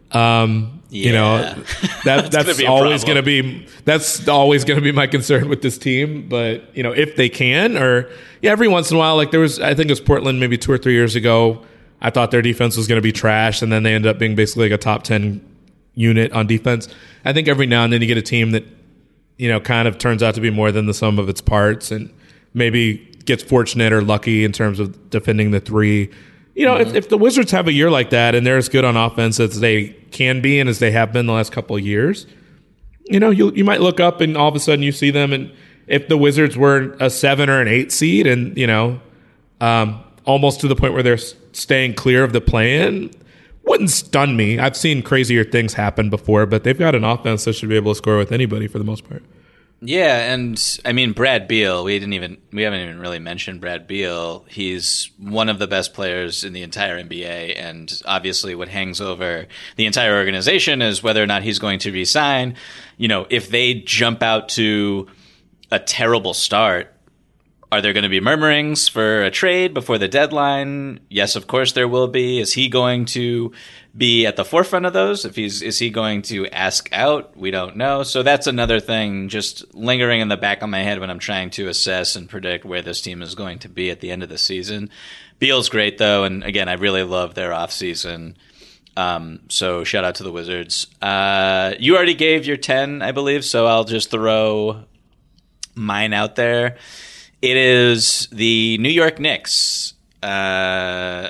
Um, yeah. You know, that, that's, that's always going to be that's always going to be my concern with this team. But you know, if they can, or yeah, every once in a while, like there was, I think it was Portland maybe two or three years ago. I thought their defense was going to be trash, and then they ended up being basically like a top ten unit on defense. I think every now and then you get a team that, you know, kind of turns out to be more than the sum of its parts, and maybe gets fortunate or lucky in terms of defending the three. You know, mm-hmm. if, if the Wizards have a year like that and they're as good on offense as they can be and as they have been the last couple of years, you know, you you might look up and all of a sudden you see them, and if the Wizards were a seven or an eight seed and, you know, um, almost to the point where they're staying clear of the play-in, wouldn't stun me. I've seen crazier things happen before, but they've got an offense that should be able to score with anybody for the most part. Yeah, and I mean Brad Beal, we didn't even we haven't even really mentioned Brad Beal. He's one of the best players in the entire N B A, and obviously what hangs over the entire organization is whether or not he's going to re-sign. You know, if they jump out to a terrible start, Are there going to be murmurings for a trade before the deadline? Yes, of course there will be. Is he going to be at the forefront of those? If he's, is he going to ask out? We don't know. So that's another thing just lingering in the back of my head when I'm trying to assess and predict where this team is going to be at the end of the season. Beal's great though, and again, I really love their offseason. Um, so shout out to the Wizards. Uh, you already gave your ten, I believe, so I'll just throw mine out there. It is the New York Knicks. Uh,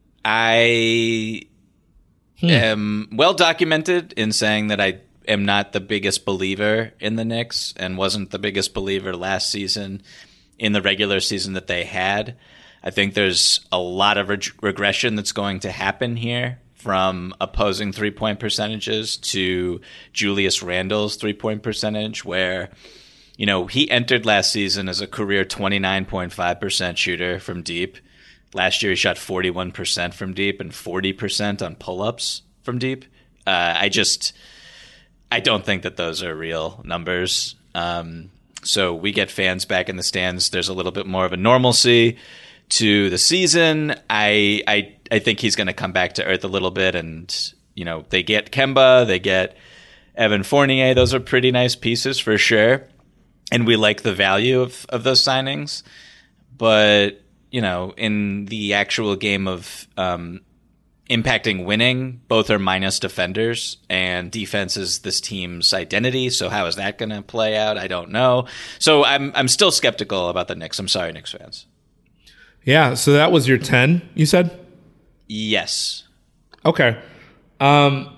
I hmm. am well documented in saying that I am not the biggest believer in the Knicks and wasn't the biggest believer last season in the regular season that they had. I think there's a lot of reg- regression that's going to happen here, from opposing three-point percentages to Julius Randle's three-point percentage, where, you know, he entered last season as a career twenty-nine point five percent shooter from deep. Last year he shot forty-one percent from deep and forty percent on pull-ups from deep. Uh, I just, I don't think that those are real numbers. Um, so we get fans back in the stands. There's a little bit more of a normalcy to the season. I I I think he's going to come back to earth a little bit, and you know, they get Kemba, they get Evan Fournier. Those are pretty nice pieces for sure, and we like the value of of those signings. But you know, in the actual game of um, impacting winning, both are minus defenders, and defense is this team's identity. So how is that going to play out? I don't know. So I'm I'm still skeptical about the Knicks. I'm sorry, Knicks fans. Yeah, so that was your ten, you said? Yes. Okay. Um,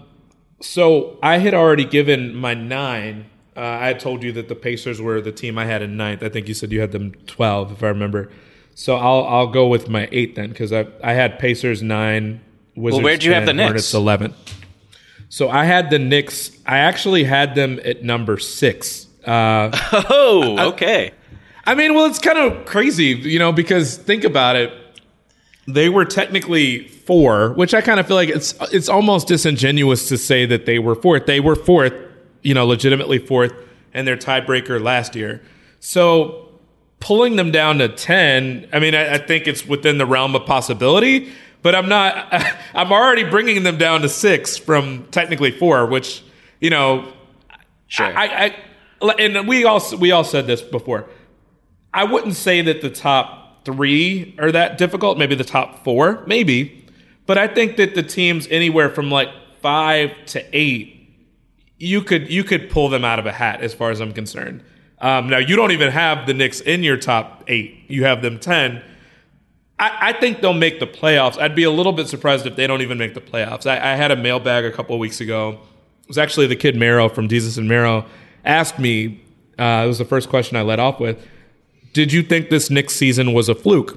so I had already given my nine. Uh, I had told you that the Pacers were the team I had in ninth. I think you said you had them twelve, if I remember. So I'll I'll go with my eight then, because I I had Pacers nine, Wizards well, where'd you ten, have the Knicks? Hornets eleven. So I had the Knicks. I actually had them at number six. Uh, oh, okay. I, I mean, well, it's kind of crazy, you know, because think about it. They were technically four, which I kind of feel like it's it's almost disingenuous to say that they were fourth. They were fourth, you know, legitimately fourth, and their tiebreaker last year. So pulling them down to ten, I mean, I, I think it's within the realm of possibility, but I'm not. I'm already bringing them down to six from technically four, which, you know, sure. I, I and we all we all said this before. I wouldn't say that the top three are that difficult. Maybe the top four, maybe. But I think that the teams anywhere from like five to eight, you could you could pull them out of a hat as far as I'm concerned. Um, now, you don't even have the Knicks in your top eight. You have them ten. I, I think they'll make the playoffs. I'd be a little bit surprised if they don't even make the playoffs. I, I had a mailbag a couple of weeks ago. It was actually the kid Marrow from Jesus and Marrow asked me, uh, it was the first question I led off with, did you think this Knicks season was a fluke?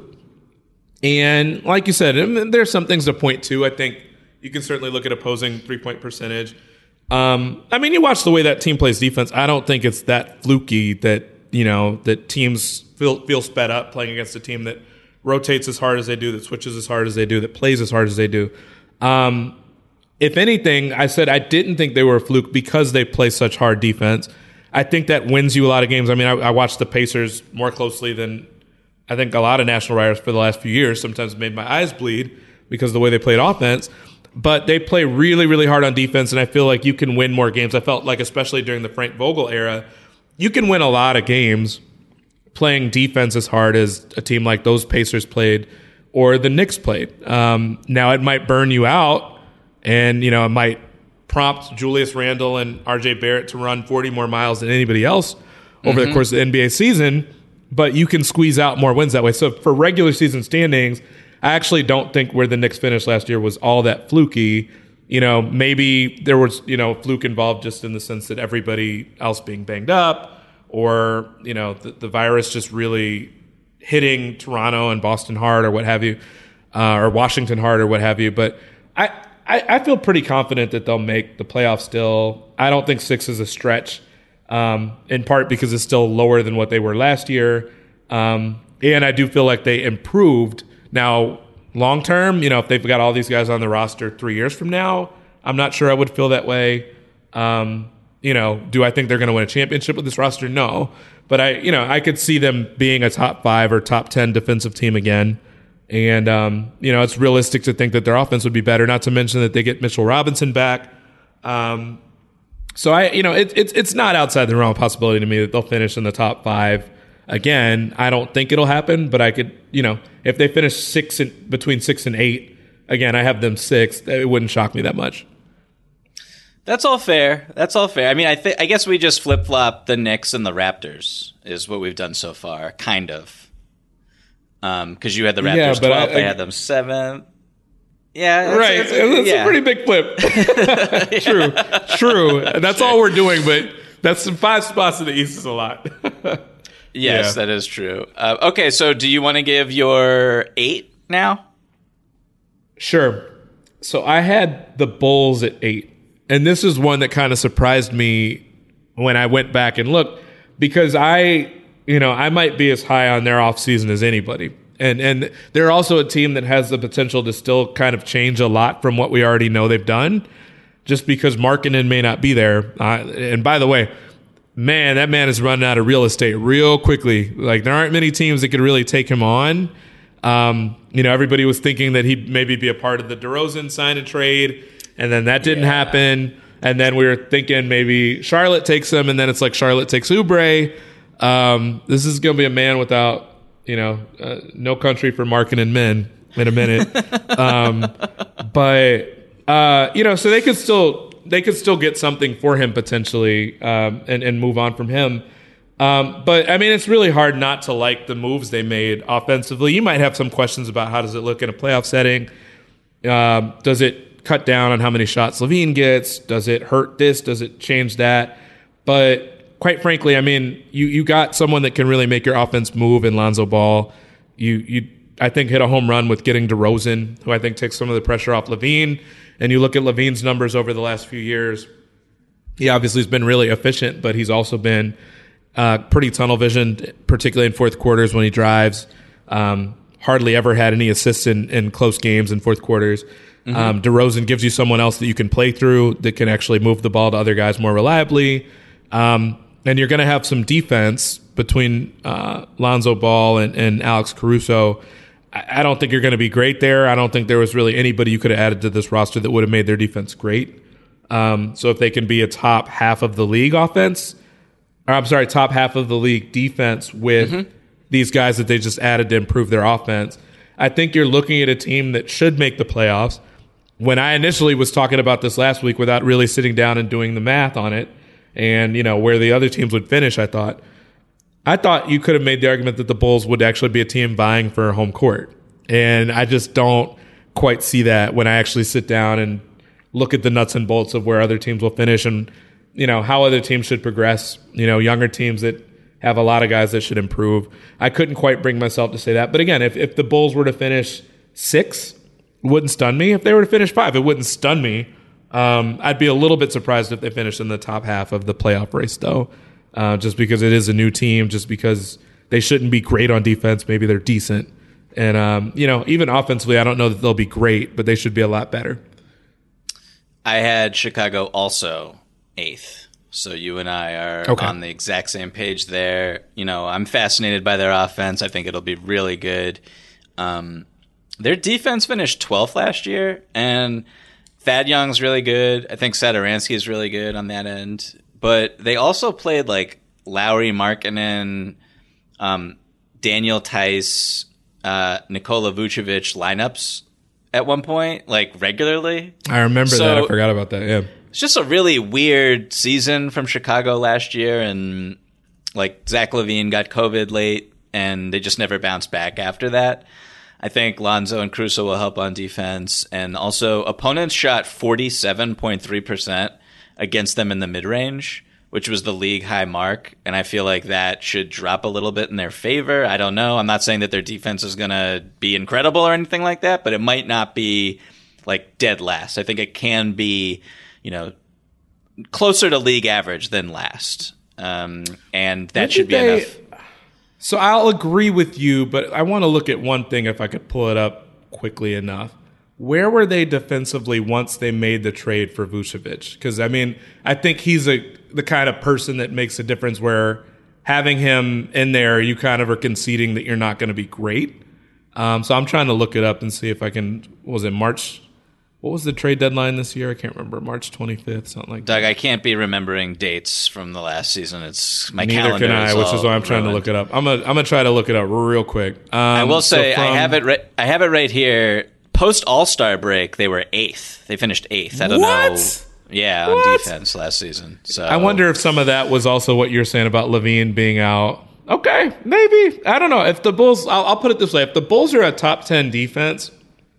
And like you said, there's some things to point to. I think you can certainly look at opposing three-point percentage. Um, I mean, you watch the way that team plays defense. I don't think it's that fluky that, you know, that teams feel feel sped up playing against a team that rotates as hard as they do, that switches as hard as they do, that plays as hard as they do. Um, if anything, I said I didn't think they were a fluke because they play such hard defense. I think that wins you a lot of games. I mean, I, I watched the Pacers more closely than I think a lot of national writers for the last few years. Sometimes made my eyes bleed because of the way they played offense. But they play really, really hard on defense, and I feel like you can win more games. I felt like, especially during the Frank Vogel era, you can win a lot of games playing defense as hard as a team like those Pacers played or the Knicks played. Um, now, it might burn you out, and you know it might prompt Julius Randle and R J Barrett to run forty more miles than anybody else over mm-hmm. the course of the N B A season, but you can squeeze out more wins that way. So for regular season standings, I actually don't think where the Knicks finished last year was all that fluky. You know, maybe there was, you know, fluke involved just in the sense that everybody else being banged up, or, you know, the, the virus just really hitting Toronto and Boston hard or what have you, uh, or Washington hard or what have you. But I, I, I feel pretty confident that they'll make the playoffs still. I don't think six is a stretch, um, in part because it's still lower than what they were last year. Um, and I do feel like they improved. Now, long term, you know, if they've got all these guys on the roster three years from now, I'm not sure I would feel that way. Um, you know, do I think they're going to win a championship with this roster? No. But I, you know, I could see them being a top five or top ten defensive team again. And, um, you know, it's realistic to think that their offense would be better, not to mention that they get Mitchell Robinson back. Um, so, I, you know, it, it's it's not outside the realm of possibility to me that they'll finish in the top five again. I don't think it'll happen, but I could, you know, if they finish six and, between six and eight, again, I have them sixth. It wouldn't shock me that much. That's all fair. That's all fair. I mean, I think I guess we just flip-flop the Knicks and the Raptors is what we've done so far, kind of. Um, because you had the Raptors yeah, but twelfth, I, I, I had them seventh. Yeah, it's, right. It's, it's, it's yeah. a pretty big flip. True, true. That's sure. all we're doing, but that's five spots in the East is a lot. Yes, yeah. that is true. Uh, okay, so do you want to give your eight now? Sure. So I had the Bulls at eight, and this is one that kind of surprised me when I went back and looked, because I. You know, I might be as high on their offseason as anybody. And and they're also a team that has the potential to still kind of change a lot from what we already know they've done, just because Markkanen may not be there. Uh, and by the way, man, that man is running out of real estate real quickly. Like, there aren't many teams that could really take him on. Um, you know, everybody was thinking that he'd maybe be a part of the DeRozan sign and trade, and then that didn't yeah. happen. And then we were thinking maybe Charlotte takes him, and then it's like Charlotte takes Oubre. Um, this is going to be a man without, you know, uh, no country for Markkanen men in a minute. um, but, uh, you know, so they could still, they could still get something for him potentially, um, and, and move on from him. Um, but I mean, it's really hard not to like the moves they made offensively. You might have some questions about how does it look in a playoff setting? Um, does it cut down on how many shots LaVine gets? Does it hurt this? Does it change that? But quite frankly, I mean, you, you got someone that can really make your offense move in Lonzo Ball. You, you, I think, hit a home run with getting DeRozan, who I think takes some of the pressure off LaVine. And you look at LaVine's numbers over the last few years. He obviously has been really efficient, but he's also been uh, pretty tunnel visioned, particularly in fourth quarters when he drives. Um, hardly ever had any assists in, in close games in fourth quarters. Mm-hmm. Um, DeRozan gives you someone else that you can play through that can actually move the ball to other guys more reliably. Um, And you're going to have some defense between uh, Lonzo Ball and, and Alex Caruso. I, I don't think you're going to be great there. I don't think there was really anybody you could have added to this roster that would have made their defense great. Um, so if they can be a top half of the league offense, or I'm sorry, top half of the league defense with mm-hmm. these guys that they just added to improve their offense, I think you're looking at a team that should make the playoffs. When I initially was talking about this last week without really sitting down and doing the math on it, and, you know, where the other teams would finish, I thought, I thought you could have made the argument that the Bulls would actually be a team vying for home court. And I just don't quite see that when I actually sit down and look at the nuts and bolts of where other teams will finish and, you know, how other teams should progress, you know, younger teams that have a lot of guys that should improve. I couldn't quite bring myself to say that. But again, if, if the Bulls were to finish six, it wouldn't stun me. If they were to finish five, it wouldn't stun me. Um, I'd be a little bit surprised if they finished in the top half of the playoff race, though, uh, just because it is a new team, just because they shouldn't be great on defense. Maybe they're decent. And, um, you know, even offensively, I don't know that they'll be great, but they should be a lot better. I had Chicago also eighth. So you and I are okay. on the exact same page there. You know, I'm fascinated by their offense. I think it'll be really good. Um, their defense finished twelfth last year, and Thad Young's really good. I think Satoransky is really good on that end. But they also played like Lowry, Markkanen, um, Daniel Tice, uh, Nikola Vucevic lineups at one point, like regularly. I remember so that. I forgot about that. Yeah. It's just a really weird season from Chicago last year. And like Zach LaVine got COVID late and they just never bounced back after that. I think Lonzo and Caruso will help on defense. And also, opponents shot forty-seven point three percent against them in the mid-range, which was the league-high mark. And I feel like that should drop a little bit in their favor. I don't know. I'm not saying that their defense is going to be incredible or anything like that, but it might not be, like, dead last. I think it can be, you know, closer to league average than last. Um, and that should be they- enough. So I'll agree with you, but I want to look at one thing if I could pull it up quickly enough. Where were they defensively once they made the trade for Vucevic? Because, I mean, I think he's a the kind of person that makes a difference where having him in there, you kind of are conceding that you're not going to be great. Um, so I'm trying to look it up and see if I can. What was it March? What was the trade deadline this year? I can't remember. March twenty-fifth, something like Doug, that. I can't be remembering dates from the last season. It's my Neither calendar can I, is which is why I'm trying ruined. to look it up. I'm gonna I'm gonna try to look it up real quick. Um, I will say so from, I have it. Right, I have it right here. Post All-Star break, they were eighth. They finished eighth. I don't What? know. Yeah, What? on defense last season. So I wonder if some of that was also what you're saying about Levine being out. Okay, maybe. I don't know. If the Bulls, I'll, I'll put it this way: if the Bulls are a top ten defense,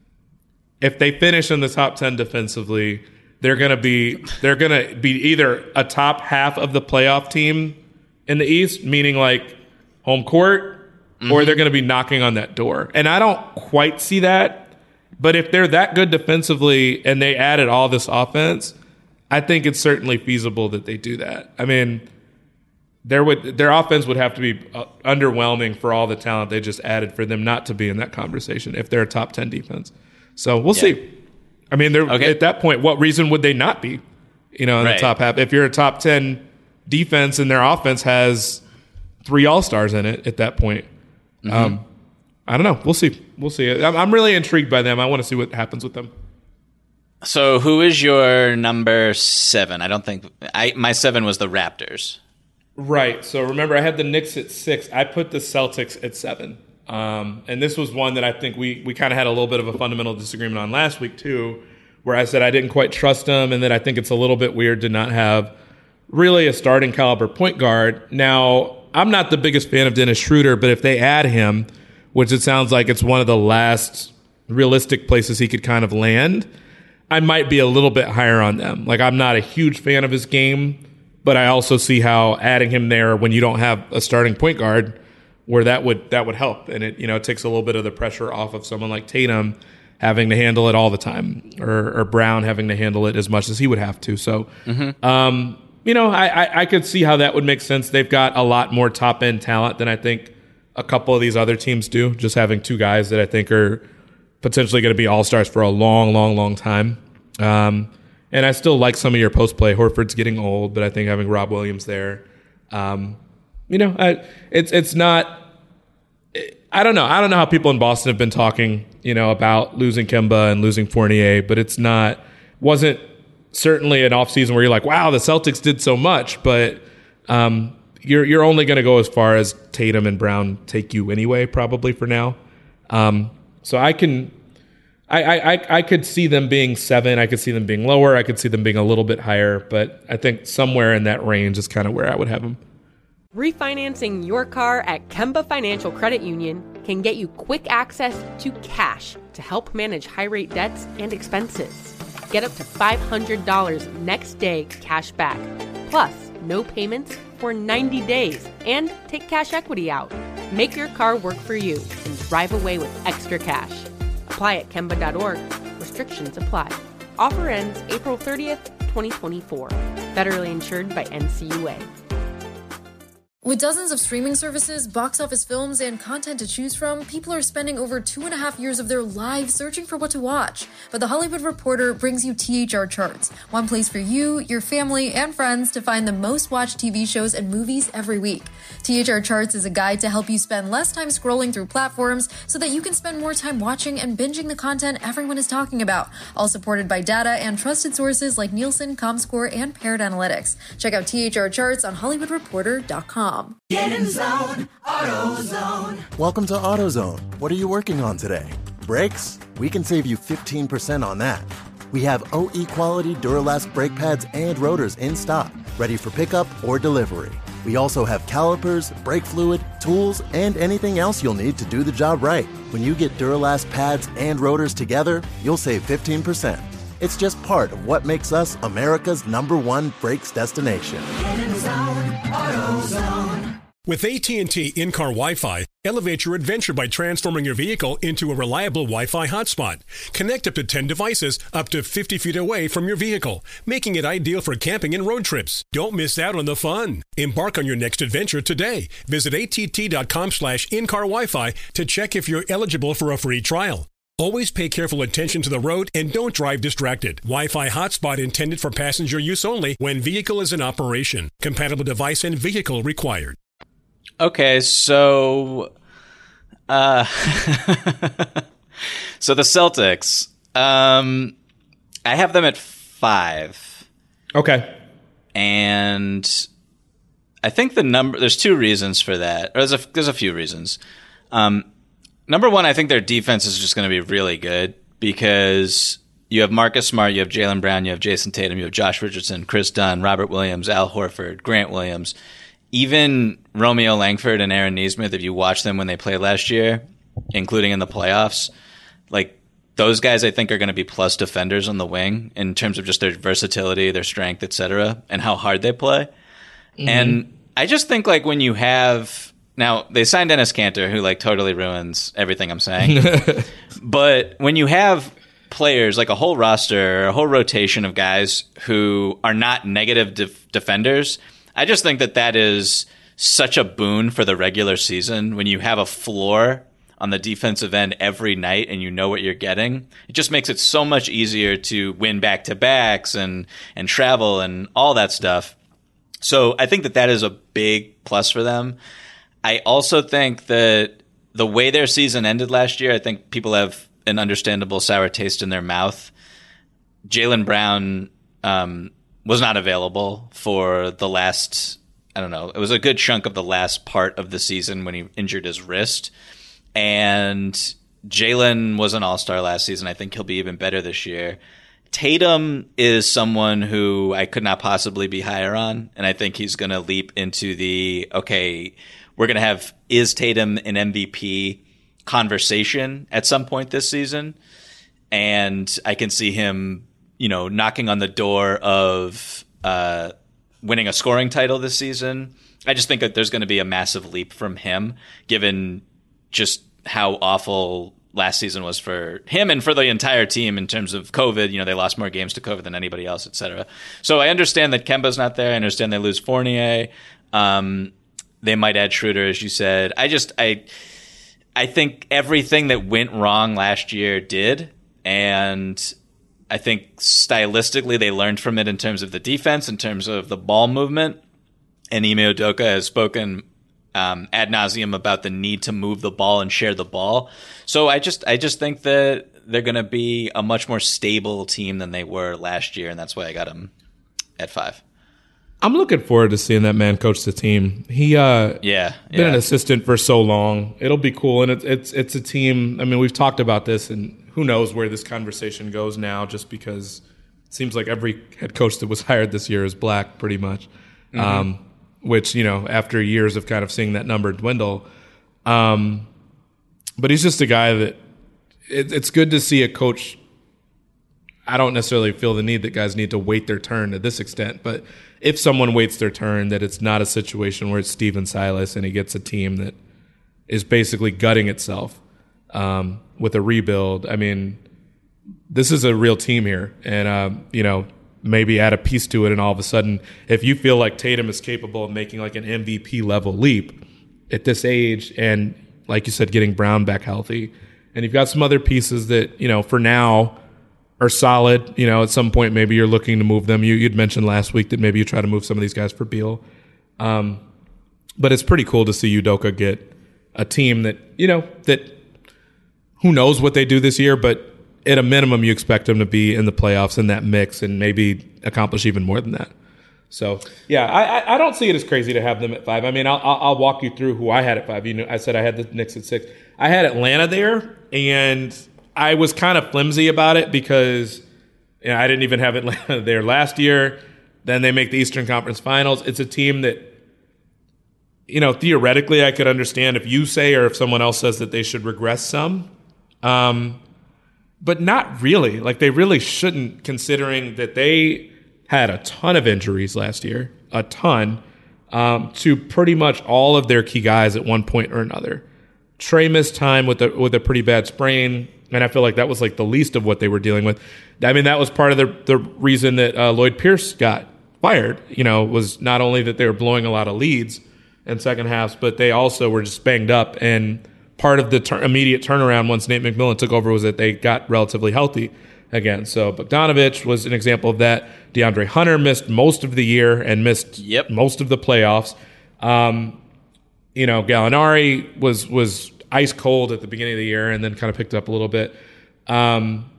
if they finish in the top ten defensively, they're gonna be they're gonna be either a top half of the playoff team in the East, meaning like home court, mm-hmm. or they're gonna be knocking on that door. And I don't quite see that. But if they're that good defensively and they added all this offense, I think it's certainly feasible that they do that. I mean, there would their offense would have to be uh, underwhelming for all the talent they just added for them not to be in that conversation if they're a top ten defense. So we'll yeah. see. I mean, they're, okay. at that point, what reason would they not be? You know, in right. the top half. If you're a top ten defense and their offense has three All-Stars in it at that point. Mm-hmm. Um, I don't know. We'll see. We'll see. I'm, I'm really intrigued by them. I want to see what happens with them. So who is your number seven? I don't think I my seven was the Raptors. Right. So remember, I had the Knicks at six. I put the Celtics at seven. Um, and this was one that I think we we kind of had a little bit of a fundamental disagreement on last week too, where I said I didn't quite trust them and that I think it's a little bit weird to not have really a starting caliber point guard. Now, I'm not the biggest fan of Dennis Schroeder, but if they add him, which it sounds like it's one of the last realistic places he could kind of land, I might be a little bit higher on them. Like, I'm not a huge fan of his game, but I also see how adding him there when you don't have a starting point guard, where that would that would help. And it, you know, it takes a little bit of the pressure off of someone like Tatum having to handle it all the time, or, or Brown having to handle it as much as he would have to. So, mm-hmm. um, you know, I, I, I could see how that would make sense. They've got a lot more top-end talent than I think a couple of these other teams do, just having two guys that I think are potentially going to be all-stars for a long, long, long time. Um, and I still like some of your post-play. Horford's getting old, but I think having Rob Williams there, um, you know, I, it's it's not, I don't know. I don't know how people in Boston have been talking, you know, about losing Kemba and losing Fournier, but it's not, wasn't certainly an offseason where you're like, wow, the Celtics did so much, but um, you're you're only going to go as far as Tatum and Brown take you anyway, probably for now. Um, so I can, I, I I could see them being seven. I could see them being lower. I could see them being a little bit higher, but I think somewhere in that range is kind of where I would have them. Refinancing your car at Kemba Financial Credit Union can get you quick access to cash to help manage high-rate debts and expenses. Get up to five hundred dollars next day cash back, plus no payments for ninety days, and take cash equity out. Make your car work for you and drive away with extra cash. Apply at Kemba dot org. Restrictions apply. Offer ends April thirtieth, twenty twenty-four. Federally insured by N C U A. With dozens of streaming services, box office films, and content to choose from, people are spending over two and a half years of their lives searching for what to watch. But The Hollywood Reporter brings you T H R Charts, one place for you, your family, and friends to find the most watched T V shows and movies every week. T H R Charts is a guide to help you spend less time scrolling through platforms so that you can spend more time watching and binging the content everyone is talking about, all supported by data and trusted sources like Nielsen, Comscore, and Parrot Analytics. Check out T H R Charts on Hollywood Reporter dot com. Get in zone, AutoZone. Welcome to AutoZone. What are you working on today? Brakes? We can save you fifteen percent on that. We have O E quality Duralast brake pads and rotors in stock, ready for pickup or delivery. We also have calipers, brake fluid, tools, and anything else you'll need to do the job right. When you get Duralast pads and rotors together, you'll save fifteen percent. It's just part of what makes us America's number one brakes destination. Get in zone, AutoZone. With A T and T in-car Wi-Fi, elevate your adventure by transforming your vehicle into a reliable Wi-Fi hotspot. Connect up to ten devices up to fifty feet away from your vehicle, making it ideal for camping and road trips. Don't miss out on the fun. Embark on your next adventure today. Visit A T T dot com slash in-car Wi-Fi to check if you're eligible for a free trial. Always pay careful attention to the road and don't drive distracted. Wi-Fi hotspot intended for passenger use only when vehicle is in operation. Compatible device and vehicle required. Okay, so uh, so the Celtics, um, I have them at five. Okay. And I think the number, there's two reasons for that. Or there's a, there's a few reasons. Um, number one, I think their defense is just going to be really good because you have Marcus Smart, you have Jaylen Brown, you have Jason Tatum, you have Josh Richardson, Chris Dunn, Robert Williams, Al Horford, Grant Williams. Even Romeo Langford and Aaron Nesmith, if you watch them when they played last year, including in the playoffs, like those guys I think are going to be plus defenders on the wing in terms of just their versatility, their strength, et cetera, and how hard they play. Mm-hmm. And I just think like when you have – now they signed Dennis Kanter, who like totally ruins everything I'm saying. But when you have players, like a whole roster, a whole rotation of guys who are not negative def- defenders – I just think that that is such a boon for the regular season when you have a floor on the defensive end every night and you know what you're getting. It just makes it so much easier to win back-to-backs and, and travel and all that stuff. So I think that that is a big plus for them. I also think that the way their season ended last year, I think people have an understandable sour taste in their mouth. Jaylen Brown um, – was not available for the last, I don't know, it was a good chunk of the last part of the season when he injured his wrist. And Jaylen was an all-star last season. I think he'll be even better this year. Tatum is someone who I could not possibly be higher on, and I think he's going to leap into the, okay, we're going to have, is Tatum an M V P conversation at some point this season? And I can see him, you know, knocking on the door of uh, winning a scoring title this season. I just think that there's going to be a massive leap from him, given just how awful last season was for him and for the entire team in terms of COVID. You know, they lost more games to COVID than anybody else, et cetera. So I understand that Kemba's not there. I understand they lose Fournier. Um, they might add Schroeder, as you said. I just, I, I think everything that went wrong last year did, and I think stylistically they learned from it in terms of the defense, in terms of the ball movement. And Ime Udoka has spoken um, ad nauseum about the need to move the ball and share the ball. So I just I just think that they're going to be a much more stable team than they were last year, and that's why I got them at five. I'm looking forward to seeing that man coach the team. He uh, yeah, been yeah. an assistant for so long. It'll be cool, and it's it's it's a team. I mean, we've talked about this, and who knows where this conversation goes now? Just because it seems like every head coach that was hired this year is black, pretty much. Mm-hmm. Um, which, you know, after years of kind of seeing that number dwindle, um, but he's just a guy that it, it's good to see a coach. I don't necessarily feel the need that guys need to wait their turn to this extent, but if someone waits their turn, that it's not a situation where it's Stephen Silas and he gets a team that is basically gutting itself um, with a rebuild. I mean, this is a real team here, and um, you know, maybe add a piece to it, and all of a sudden, if you feel like Tatum is capable of making like an M V P level leap at this age, and like you said, getting Brown back healthy, and you've got some other pieces that, you know, for now are solid. You know, at some point maybe you're looking to move them. You, you'd mentioned last week that maybe you try to move some of these guys for Beal. Um, but it's pretty cool to see Udoka get a team that, you know, that who knows what they do this year, but at a minimum you expect them to be in the playoffs in that mix and maybe accomplish even more than that. So, yeah, I, I don't see it as crazy to have them at five. I mean, I'll, I'll walk you through who I had at five. You know, I said I had the Knicks at six. I had Atlanta there, and I was kind of flimsy about it because, you know, I didn't even have Atlanta there last year. Then they make the Eastern Conference Finals. It's a team that, you know, theoretically I could understand if you say or if someone else says that they should regress some. Um, but not really. Like, they really shouldn't, considering that they had a ton of injuries last year, a ton, um, to pretty much all of their key guys at one point or another. Trey missed time with a, with a pretty bad sprain, and I feel like that was like the least of what they were dealing with. I mean, that was part of the the reason that uh, Lloyd Pierce got fired, you know, was not only that they were blowing a lot of leads in second halves, but they also were just banged up. And part of the ter- immediate turnaround once Nate McMillan took over was that they got relatively healthy again. So Bogdanovich was an example of that. DeAndre Hunter missed most of the year and missed yep. most of the playoffs. Um, you know, Gallinari was was ice cold at the beginning of the year and then kind of picked up a little bit. Um,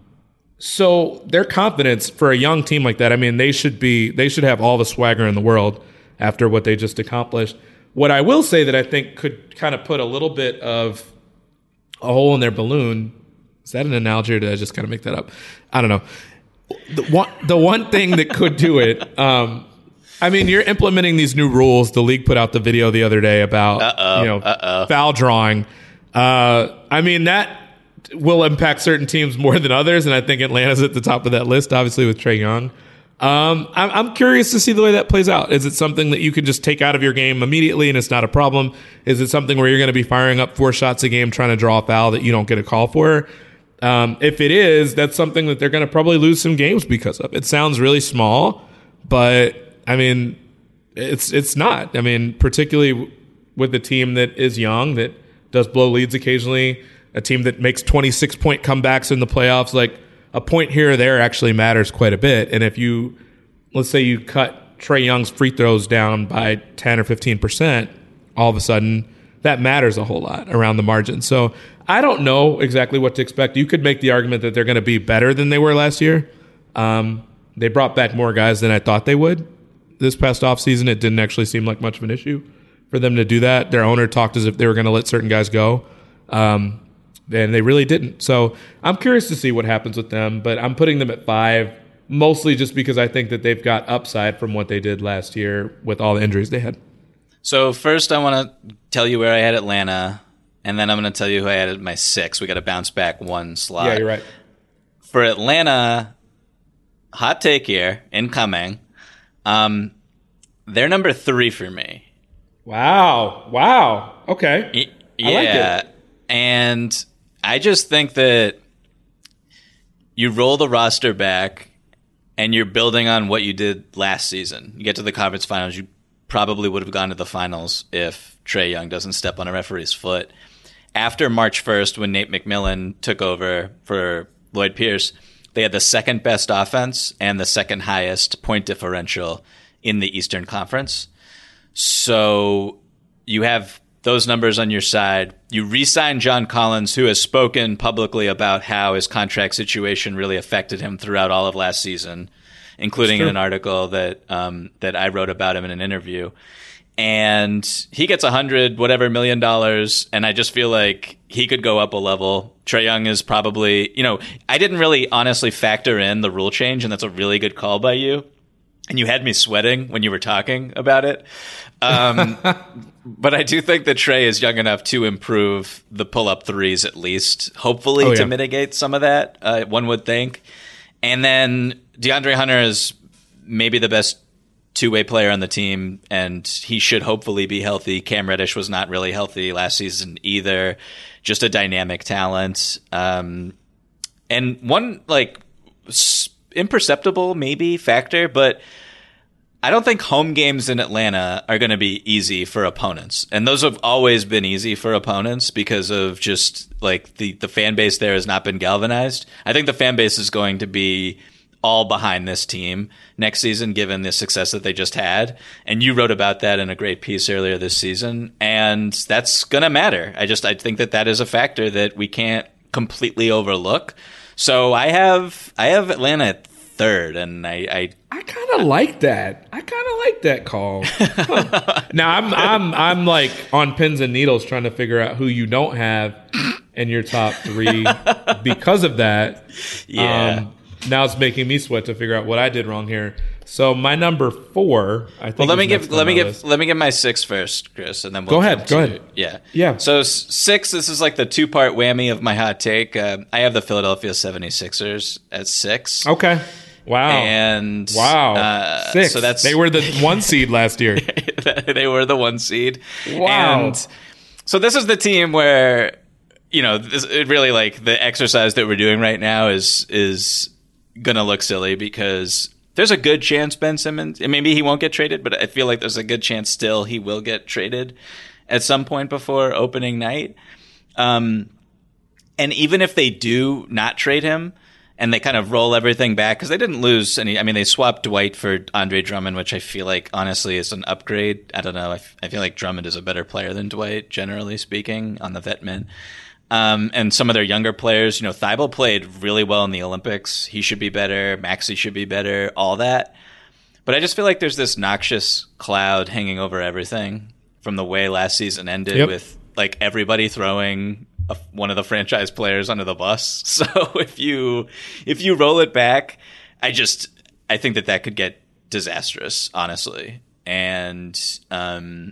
so their confidence for a young team like that, I mean, they should be they should have all the swagger in the world after what they just accomplished. What I will say that I think could kind of put a little bit of a hole in their balloon. Is that an analogy or did I just kind of make that up? I don't know. The one, the one thing that could do it, um, I mean, you're implementing these new rules. The league put out the video the other day about Uh-oh, you know uh-oh. foul drawing. Uh, I mean, that will impact certain teams more than others, and I think Atlanta's at the top of that list, obviously, with Trae Young. Um, I'm, I'm curious to see the way that plays out. Is it something that you can just take out of your game immediately and it's not a problem? Is it something where you're going to be firing up four shots a game trying to draw a foul that you don't get a call for? Um, if it is, that's something that they're going to probably lose some games because of. It sounds really small, but I mean, it's it's not. I mean, particularly with a team that is young, that does blow leads occasionally, a team that makes twenty-six point comebacks in the playoffs, like a point here or there actually matters quite a bit. And if you, let's say you cut Trae Young's free throws down by ten or fifteen percent, all of a sudden that matters a whole lot around the margin. So I don't know exactly what to expect. You could make the argument that they're going to be better than they were last year. Um, they brought back more guys than I thought they would this past offseason. It didn't actually seem like much of an issue for them to do that. Their owner talked as if they were going to let certain guys go. Um, and they really didn't. So I'm curious to see what happens with them, but I'm putting them at five, mostly just because I think that they've got upside from what they did last year with all the injuries they had. So first I want to tell you where I had Atlanta, and then I'm going to tell you who I had at my six. We got to bounce back one slot. Yeah, you're right. For Atlanta, hot take here, incoming. Um, they're number three for me. Wow. Wow. Okay. Y- I yeah. like it. And I just think that you roll the roster back and you're building on what you did last season. You get to the conference finals, you probably would have gone to the finals if Trae Young doesn't step on a referee's foot. After March first, when Nate McMillan took over for Lloyd Pierce, they had the second best offense and the second highest point differential in the Eastern Conference. So you have those numbers on your side. You re-sign John Collins, who has spoken publicly about how his contract situation really affected him throughout all of last season, including in an article that um, that I wrote about him in an interview. And he gets a hundred whatever million dollars, and I just feel like he could go up a level. Trae Young is probably, you know, I didn't really honestly factor in the rule change, and that's a really good call by you. And you had me sweating when you were talking about it. Um, but I do think that Trae is young enough to improve the pull-up threes at least, hopefully oh, yeah. to mitigate some of that, uh, one would think. And then DeAndre Hunter is maybe the best two-way player on the team, and he should hopefully be healthy. Cam Reddish was not really healthy last season either. Just a dynamic talent. Um, and one, like, imperceptible maybe factor, but I don't think home games in Atlanta are going to be easy for opponents. And those have always been easy for opponents because of just like the, the fan base there has not been galvanized. I think the fan base is going to be all behind this team next season, given the success that they just had. And you wrote about that in a great piece earlier this season. And that's going to matter. I just, I think that that is a factor that we can't completely overlook. So I have, I have Atlanta at third, and I, I, I kind of like that. I kind of like that call. Huh. Now I'm, I'm, I'm like on pins and needles trying to figure out who you don't have in your top three because of that. Yeah. Um, now it's making me sweat to figure out what I did wrong here. So my number four, I think. Well, let me give, give, let me give, list. let me give my six first, Chris, and then we'll go ahead. Go to, ahead. Yeah, yeah. So six. This is like the two part whammy of my hot take. Uh, I have the Philadelphia seventy-sixers at six. Okay. Wow. And wow. Uh, six. So that's they were the one seed last year. They were the one seed. Wow. And so this is the team where, you know, this, it really like the exercise that we're doing right now is is gonna look silly because there's a good chance Ben Simmons, and maybe he won't get traded, but I feel like there's a good chance still he will get traded at some point before opening night. Um, and even if they do not trade him, and they kind of roll everything back because they didn't lose any. I mean, they swapped Dwight for Andre Drummond, which I feel like honestly is an upgrade. I don't know. I, f- I feel like Drummond is a better player than Dwight, generally speaking, on the vet min. Um, and some of their younger players, you know, Thibault played really well in the Olympics. He should be better. Maxey should be better. All that. But I just feel like there's this noxious cloud hanging over everything from the way last season ended yep. with like everybody throwing a, one of the franchise players under the bus. So if you if you roll it back, I just I think that that could get disastrous, honestly. And um,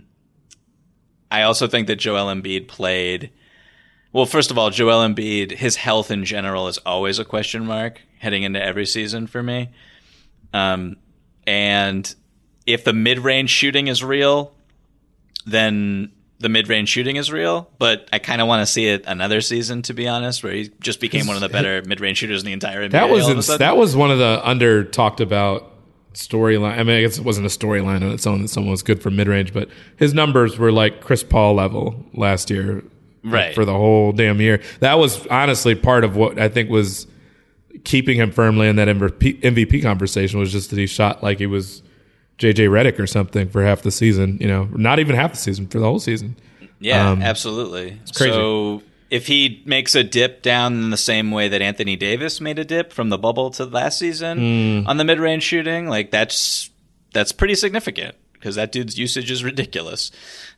I also think that Joel Embiid played. Well, first of all, Joel Embiid, his health in general is always a question mark heading into every season for me. Um, and if the mid-range shooting is real, then the mid-range shooting is real. But I kind of want to see it another season, to be honest, where he just became one of the better mid-range shooters in the entire N B A. That was ins- that was one of the under talked about storyline. I mean, I guess it wasn't a storyline on its own that someone was good for mid-range, but his numbers were like Chris Paul level last year. Right. For the whole damn year. That was honestly part of what I think was keeping him firmly in that M V P conversation, was just that he shot like he was J J Redick or something for half the season, you know, not even half the season, for the whole season. Yeah, um, absolutely. It's crazy. So if he makes a dip down in the same way that Anthony Davis made a dip from the bubble to last season mm. on the mid-range shooting, like that's that's pretty significant because that dude's usage is ridiculous.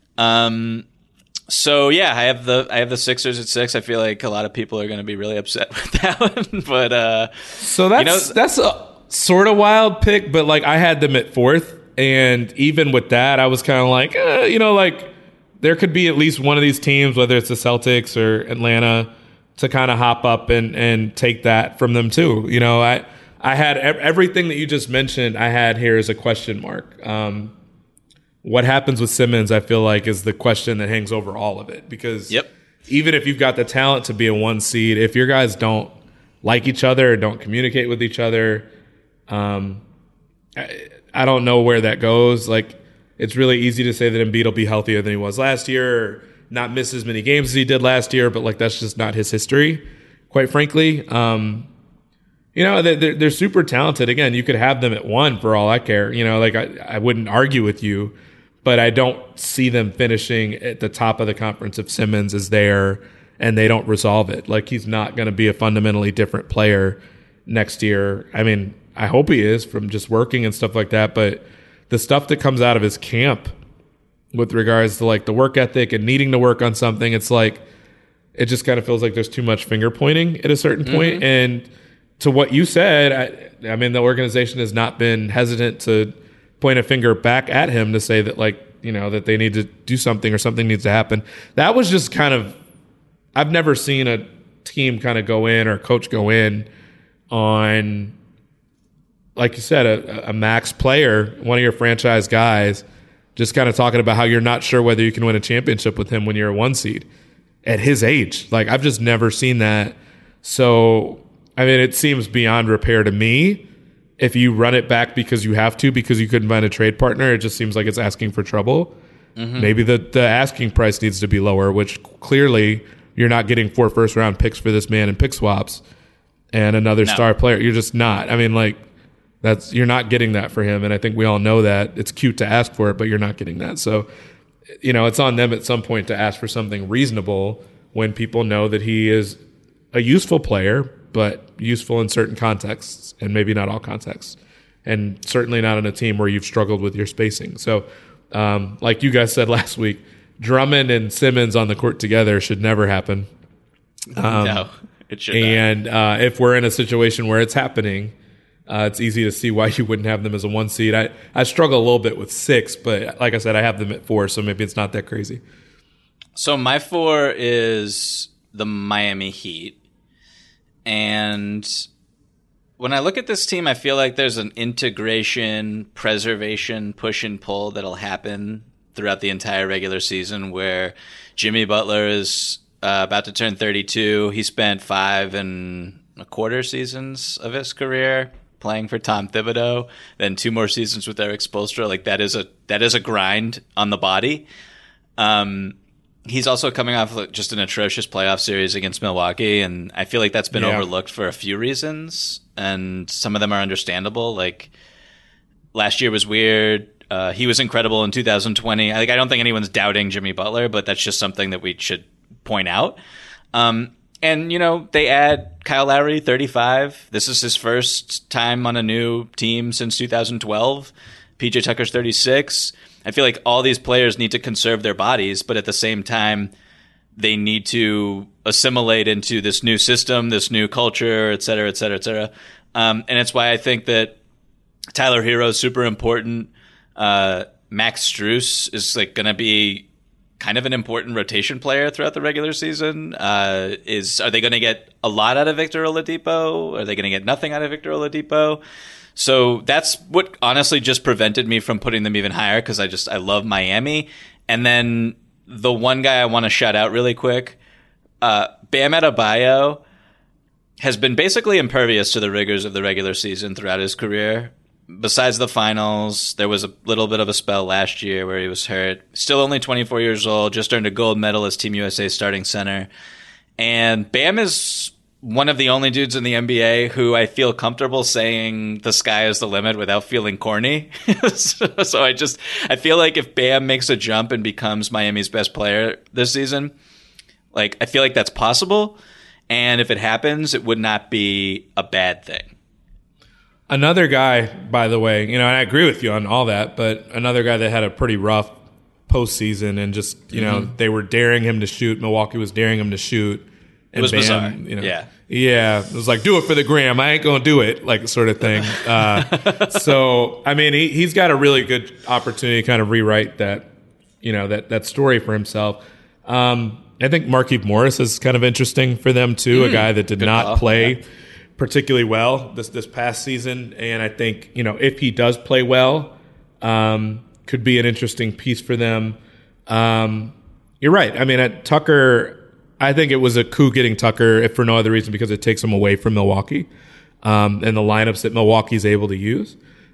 Um So yeah, I have the I have the Sixers at six. I feel like a lot of people are going to be really upset with that one. But uh, so that's you know, that's a sort of wild pick. But like I had them at fourth, and even with that, I was kind of like, eh, you know, like there could be at least one of these teams, whether it's the Celtics or Atlanta, to kind of hop up and and take that from them too. You know, I I had everything that you just mentioned. I had here as a question mark. Um, What happens with Simmons, I feel like, is the question that hangs over all of it. Because yep. even if you've got the talent to be a one seed, if your guys don't like each other or don't communicate with each other, um, I, I don't know where that goes. Like, it's really easy to say that Embiid will be healthier than he was last year, or not miss as many games as he did last year, but like that's just not his history, quite frankly. Um, you know, they're, they're super talented. Again, you could have them at one for all I care. You know, like I, I wouldn't argue with you. But I don't see them finishing at the top of the conference if Simmons is there and they don't resolve it. Like, he's not going to be a fundamentally different player next year. I mean, I hope he is from just working and stuff like that. But the stuff that comes out of his camp with regards to, like, the work ethic and needing to work on something, it's like it just kind of feels like there's too much finger pointing at a certain mm-hmm. point. And to what you said, I, I mean, the organization has not been hesitant to point a finger back at him to say that, like, you know, that they need to do something or something needs to happen. That was just kind of, I've never seen a team kind of go in or coach go in on, like you said, a, a max player, one of your franchise guys, just kind of talking about how you're not sure whether you can win a championship with him when you're a one seed at his age. Like, I've just never seen that. So, I mean, it seems beyond repair to me. If you run it back because you have to, because you couldn't find a trade partner, it just seems like it's asking for trouble. Mm-hmm. Maybe the, the asking price needs to be lower, which clearly you're not getting four first round picks for this man in pick swaps and another no. star player. You're just not. I mean, like, that's you're not getting that for him. And I think we all know that. It's cute to ask for it, but you're not getting that. So, you know, it's on them at some point to ask for something reasonable when people know that he is a useful player, but useful in certain contexts and maybe not all contexts, and certainly not on a team where you've struggled with your spacing. So, um, like you guys said last week, Drummond and Simmons on the court together should never happen. Um, no, it should and, not. And uh, if we're in a situation where it's happening, uh, it's easy to see why you wouldn't have them as a one seed. I, I struggle a little bit with six, but like I said, I have them at four, so maybe it's not that crazy. So my four is the Miami Heat. And when I look at this team, I feel like there's an integration, preservation, push and pull that'll happen throughout the entire regular season, where Jimmy Butler is uh, about to turn thirty-two. He spent five and a quarter seasons of his career playing for Tom Thibodeau, then two more seasons with Eric Spoelstra. Like, that is a that is a grind on the body. Um, he's also coming off of just an atrocious playoff series against Milwaukee, and I feel like that's been yeah. overlooked for a few reasons, and some of them are understandable. Like, last year was weird. Uh, he was incredible in two thousand twenty. Like, I don't think anyone's doubting Jimmy Butler, but that's just something that we should point out. Um, and, you know, they add Kyle Lowry, thirty-five. This is his first time on a new team since two thousand twelve. P J Tucker's thirty-six. I feel like all these players need to conserve their bodies, but at the same time, they need to assimilate into this new system, this new culture, et cetera, et cetera, et cetera. Um, and it's why I think that Tyler Hero is super important. Uh, Max Strus is like going to be kind of an important rotation player throughout the regular season. Uh, is are they going to get a lot out of Victor Oladipo? Are they going to get nothing out of Victor Oladipo? So that's what honestly just prevented me from putting them even higher, because I just I love Miami. And then the one guy I want to shout out really quick, uh, Bam Adebayo has been basically impervious to the rigors of the regular season throughout his career. Besides the finals, there was a little bit of a spell last year where he was hurt. Still only twenty-four years old, just earned a gold medal as Team U S A starting center. And Bam is one of the only dudes in the N B A who I feel comfortable saying the sky is the limit without feeling corny. so, so I just, I feel like if Bam makes a jump and becomes Miami's best player this season, like, I feel like that's possible. And if it happens, it would not be a bad thing. Another guy, by the way, you know, and I agree with you on all that, but another guy that had a pretty rough postseason and just, you know, mm-hmm. they were daring him to shoot. Milwaukee was daring him to shoot. And it was Bam, bizarre. You know, yeah. Yeah. It was like, do it for the gram. I ain't going to do it, like, sort of thing. Uh, so, I mean, he, he's got a really good opportunity to kind of rewrite that, you know, that, that story for himself. Um, I think Markieff Morris is kind of interesting for them, too, mm, a guy that did not call. play yeah. particularly well this, this past season. And I think, you know, if he does play well, um, could be an interesting piece for them. Um, you're right. I mean, at Tucker, I think it was a coup getting Tucker, if for no other reason, because it takes him away from Milwaukee um, and the lineups that Milwaukee's able to use.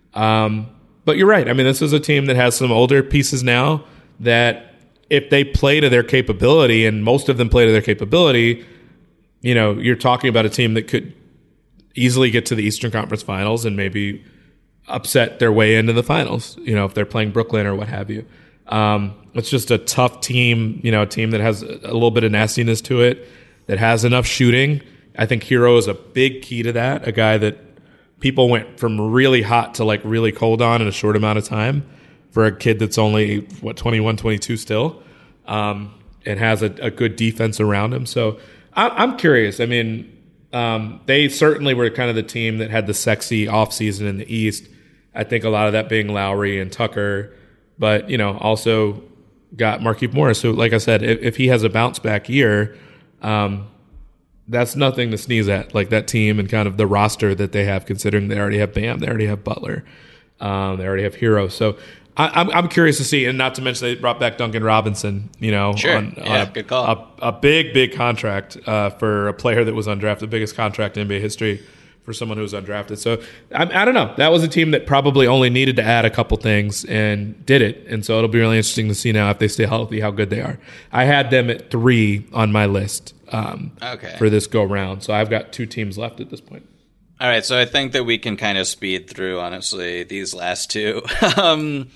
Um, but you're right. I mean, this is a team that has some older pieces now that if they play to their capability, and most of them play to their capability, you know, you're talking about a team that could easily get to the Eastern Conference Finals and maybe upset their way into the finals, you know, if they're playing Brooklyn or what have you. Um, it's just a tough team, you know, a team that has a little bit of nastiness to it, that has enough shooting. I think Hero is a big key to that, a guy that people went from really hot to like really cold on in a short amount of time for a kid that's only, what, twenty-one, twenty-two still, um, and has a, a good defense around him. So I, I'm curious. I mean, um, they certainly were kind of the team that had the sexy offseason in the East. I think a lot of that being Lowry and Tucker, but, you know, also got Markieff Morris. So, like I said, if, if he has a bounce back year, um, that's nothing to sneeze at. Like that team and kind of the roster that they have, considering they already have Bam, they already have Butler, um, they already have Hero. So I, I'm I'm curious to see, and not to mention they brought back Duncan Robinson. You know, sure, on, yeah, on a, good call. A, a big big contract uh, for a player that was undrafted, the biggest contract in N B A history for someone who was undrafted. So I, I don't know. That was a team that probably only needed to add a couple things and did it. And so it'll be really interesting to see now if they stay healthy how good they are. I had them at three on my list um, okay. for this go round. So I've got two teams left at this point. All right. So I think that we can kind of speed through, honestly, these last two. um,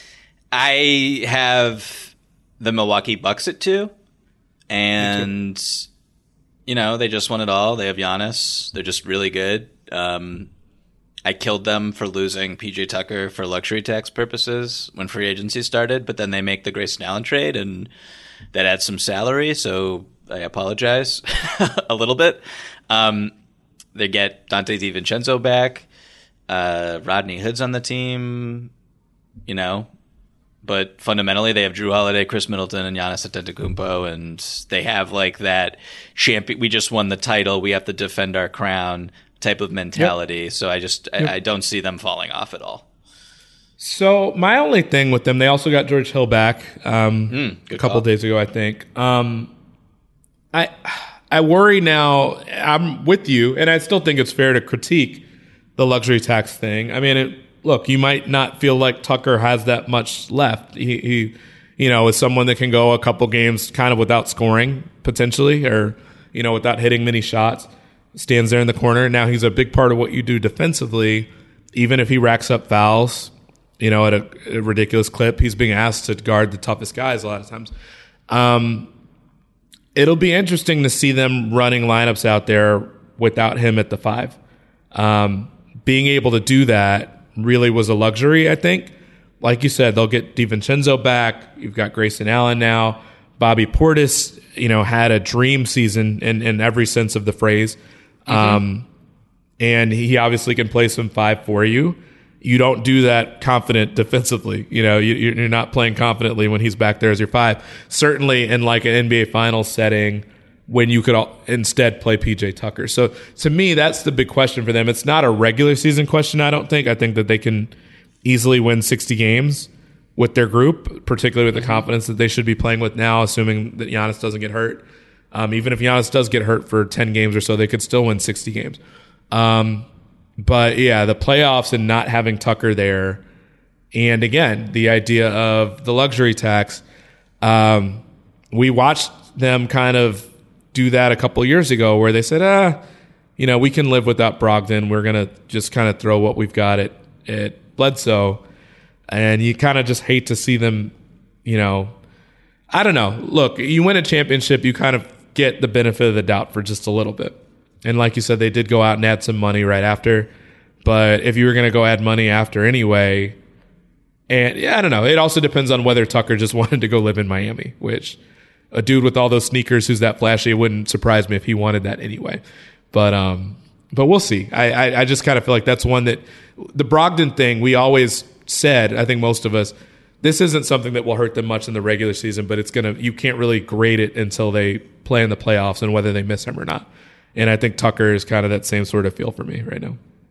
I have the Milwaukee Bucks at two. And you know, they just won it all. They have Giannis. They're just really good. Um, I killed them for losing P J Tucker for luxury tax purposes when free agency started, but then they make the Grayson Allen trade, and that adds some salary, so I apologize a little bit. Um, they get Dante DiVincenzo back. Uh, Rodney Hood's on the team, you know. But fundamentally, they have Drew Holiday, Chris Middleton, and Giannis Antetokounmpo, and they have like that champion. We just won the title. We have to defend our crown type of mentality. Yep. So I just yep. I, I don't see them falling off at all. So my only thing with them, they also got George Hill back um, mm, a couple call. days ago, I think. Um, I I worry now. I'm with you, and I still think it's fair to critique the luxury tax thing. I mean, it. Look, you might not feel like Tucker has that much left. He, he you know, is someone that can go a couple games kind of without scoring potentially, or, you know, without hitting many shots, stands there in the corner. Now he's a big part of what you do defensively, even if he racks up fouls, you know, at a, a ridiculous clip. He's being asked to guard the toughest guys a lot of times. Um, it'll be interesting to see them running lineups out there without him at the five. Um, being able to do that really was a luxury, I think. Like you said, they'll get DiVincenzo back. You've got Grayson Allen now. Bobby Portis, you know, had a dream season in, in every sense of the phrase. Mm-hmm. Um, and he obviously can play some five for you. You don't do that confident defensively. You know, you, you're not playing confidently when he's back there as your five. Certainly in like an N B A Finals setting, when you could all, instead play P J Tucker. So to me, that's the big question for them. It's not a regular season question, I don't think. I think that they can easily win sixty games with their group, particularly with the confidence that they should be playing with now, assuming that Giannis doesn't get hurt. Um, even if Giannis does get hurt for ten games or so, they could still win sixty games. Um, but yeah, the playoffs and not having Tucker there, and again, the idea of the luxury tax, um, we watched them kind of do that a couple years ago where they said, ah, you know, we can live without Brogdon. We're going to just kind of throw what we've got at, at Bledsoe. And you kind of just hate to see them, you know, I don't know. Look, you win a championship, you kind of get the benefit of the doubt for just a little bit. And like you said, they did go out and add some money right after. But if you were going to go add money after anyway, and yeah, I don't know. It also depends on whether Tucker just wanted to go live in Miami, which a dude with all those sneakers who's that flashy, it wouldn't surprise me if he wanted that anyway. But um, but we'll see. I, I, I just kind of feel like that's one that the Brogdon thing, we always said, I think most of us, this isn't something that will hurt them much in the regular season, but it's going to, you can't really grade it until they play in the playoffs and whether they miss him or not. And I think Tucker is kind of that same sort of feel for me right now.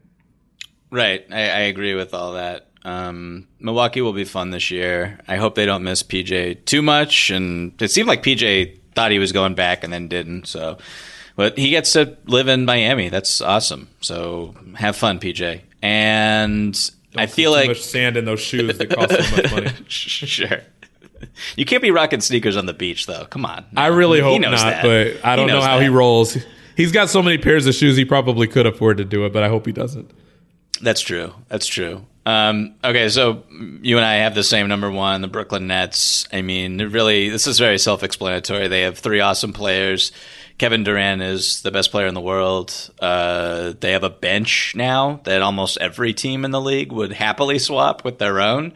Right. I, I agree with all that. Um, Milwaukee will be fun this year. I hope they don't miss P J too much. And it seemed like P J thought he was going back and then didn't. So, but he gets to live in Miami. That's awesome. So have fun, P J. And don't I feel too like much sand in those shoes that cost so much money. Sure. You can't be rocking sneakers on the beach, though. Come on. I really hope he knows not, that. but I don't know how that. he rolls. He's got so many pairs of shoes, he probably could afford to do it, but I hope he doesn't. That's true. That's true. Um, okay, so you and I have the same number one, the Brooklyn Nets. I mean, really, this is very self-explanatory. They have three awesome players. Kevin Durant is the best player in the world. Uh, they have a bench now that almost every team in the league would happily swap with their own.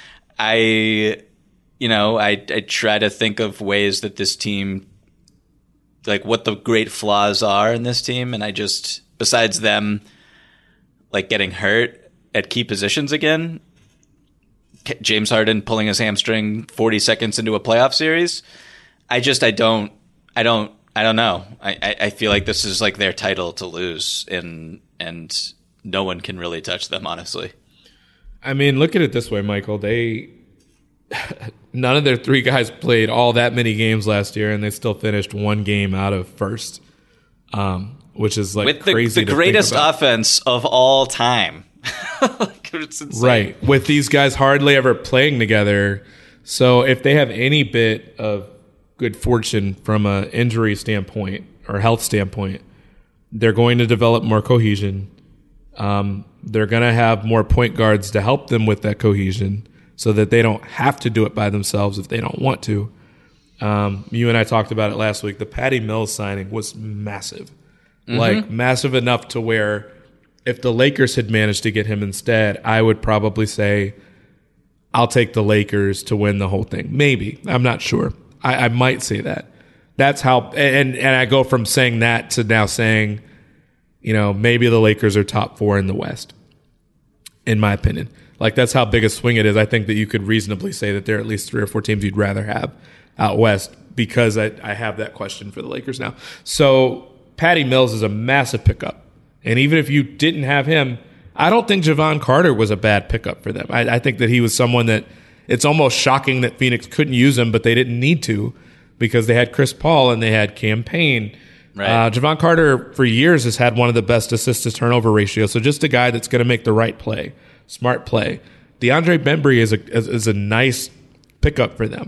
I, you know, I, I try to think of ways that this team, like what the great flaws are in this team, and I just, besides them, like getting hurt at key positions again, James Harden pulling his hamstring forty seconds into a playoff series. I just, I don't, I don't, I don't know. I, I, I feel like this is like their title to lose, and and no one can really touch them, honestly. I mean, look at it this way, Michael. They none of their three guys played all that many games last year, and they still finished one game out of first, um, which is like with the, crazy. The to greatest think about. offense of all time. Like, it's insane. Right, with these guys hardly ever playing together. So if they have any bit of good fortune from an injury standpoint or health standpoint, they're going to develop more cohesion. Um, they're going to have more point guards to help them with that cohesion so that they don't have to do it by themselves if they don't want to. Um, you and I talked about it last week. The Patty Mills signing was massive. Mm-hmm. Like massive enough to where if the Lakers had managed to get him instead, I would probably say I'll take the Lakers to win the whole thing. Maybe. I'm not sure. I, I might say that. That's how, and and I go from saying that to now saying, you know, maybe the Lakers are top four in the West, in my opinion. Like, that's how big a swing it is. I think that you could reasonably say that there are at least three or four teams you'd rather have out West because I, I have that question for the Lakers now. So Patty Mills is a massive pickup. And even if you didn't have him, I don't think Javon Carter was a bad pickup for them. I, I think that he was someone that it's almost shocking that Phoenix couldn't use him, but they didn't need to because they had Chris Paul and they had Cam Payne. Right. Uh, Javon Carter, for years, has had one of the best assist-to-turnover ratios. So just a guy that's going to make the right play, smart play. DeAndre Bembry is a is, is a nice pickup for them.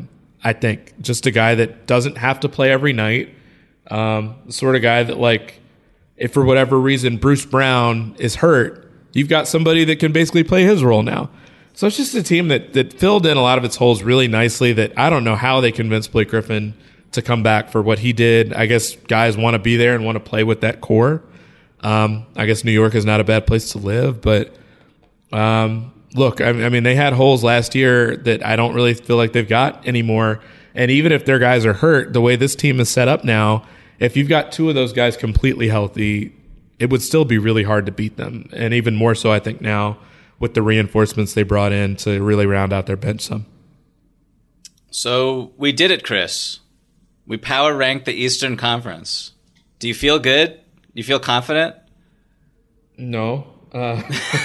I think. Just a guy that doesn't have to play every night. Um, the sort of guy that, like, if for whatever reason Bruce Brown is hurt, you've got somebody that can basically play his role now. So it's just a team that, that filled in a lot of its holes really nicely that I don't know how they convinced Blake Griffin to come back for what he did. I guess guys want to be there and want to play with that core. Um, I guess New York is not a bad place to live, but um, look, I, I mean, they had holes last year that I don't really feel like they've got anymore. And even if their guys are hurt, the way this team is set up now, if you've got two of those guys completely healthy, it would still be really hard to beat them. And even more so, I think, now with the reinforcements they brought in to really round out their bench some. So we did it, Chris. We power ranked the Eastern Conference. Do you feel good? Do you feel confident? No. Uh,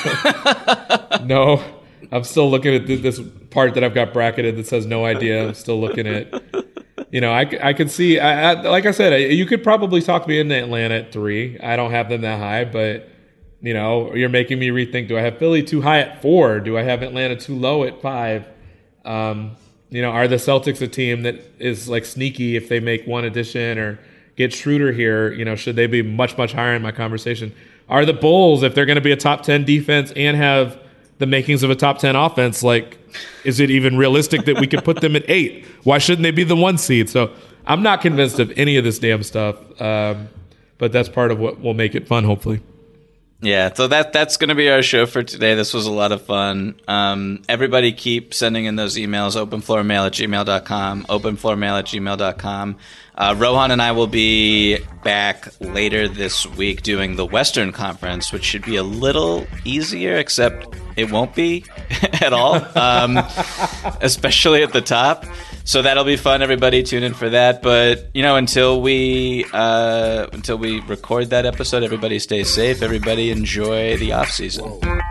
no. I'm still looking at this part that I've got bracketed that says no idea. I'm still looking at, you know, I, I can see, I, I, like I said, you could probably talk me into Atlanta at three. I don't have them that high, but, you know, you're making me rethink. Do I have Philly too high at four? Do I have Atlanta too low at five? Um, you know, are the Celtics a team that is like sneaky if they make one addition or get Schroeder here? You know, should they be much, much higher in my conversation? Are the Bulls, if they're going to be a top ten defense and have the makings of a top ten offense, like, is it even realistic that we could put them at eight? Why shouldn't they be the one seed? So I'm not convinced of any of this damn stuff, um, but that's part of what will make it fun, hopefully. Yeah, so that that's going to be our show for today. This was a lot of fun. Um, everybody keep sending in those emails, openfloormail at gmail dot com, openfloormail at gmail dot com. Uh, Rohan and I will be back later this week doing the Western Conference, which should be a little easier, except it won't be at all, um, especially at the top. So that'll be fun. Everybody tune in for that. But, you know, until we uh, until we record that episode, everybody stay safe. Everybody enjoy the off season.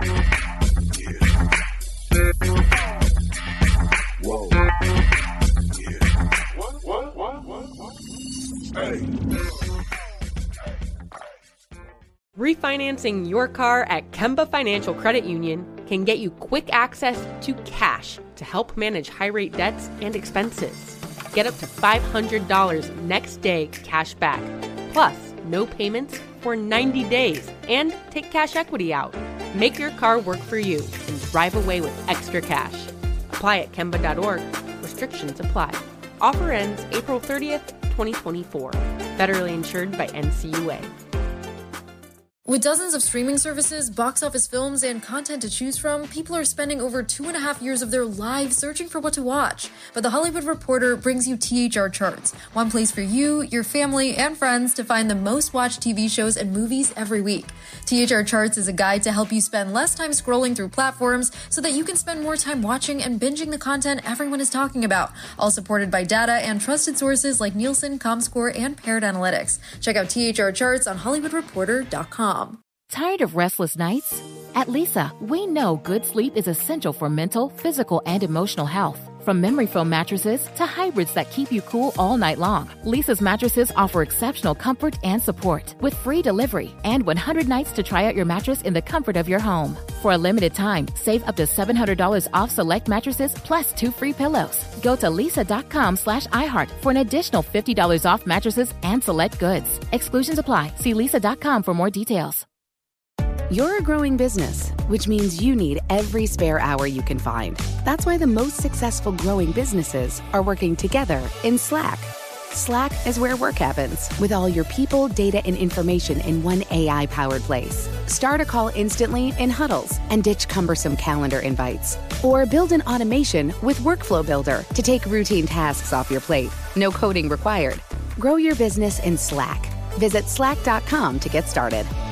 Whoa. Refinancing your car at Kemba Financial Credit Union can get you quick access to cash to help manage high-rate debts and expenses. Get up to five hundred dollars next day cash back, plus no payments for ninety days, and take cash equity out. Make your car work for you and drive away with extra cash. Apply at Kemba dot org. Restrictions apply. Offer ends April thirtieth, twenty twenty-four. Federally insured by N C U A. With dozens of streaming services, box office films, and content to choose from, people are spending over two and a half years of their lives searching for what to watch. But The Hollywood Reporter brings you T H R Charts, one place for you, your family, and friends to find the most watched T V shows and movies every week. T H R Charts is a guide to help you spend less time scrolling through platforms so that you can spend more time watching and binging the content everyone is talking about, all supported by data and trusted sources like Nielsen, Comscore, and Paired Analytics. Check out T H R Charts on hollywood reporter dot com. Tired of restless nights? At Leesa, we know good sleep is essential for mental, physical, and emotional health. From memory foam mattresses to hybrids that keep you cool all night long, Leesa's mattresses offer exceptional comfort and support with free delivery and one hundred nights to try out your mattress in the comfort of your home. For a limited time, save up to seven hundred dollars off select mattresses plus two free pillows. Go to leesa.com slash iHeart for an additional fifty dollars off mattresses and select goods. Exclusions apply. See leesa dot com for more details. You're a growing business, which means you need every spare hour you can find. That's why the most successful growing businesses are working together in Slack. Slack is where work happens, with all your people, data, and information in one A I-powered place. Start a call instantly in huddles and ditch cumbersome calendar invites. Or build an automation with Workflow Builder to take routine tasks off your plate. No coding required. Grow your business in Slack. Visit slack dot com to get started.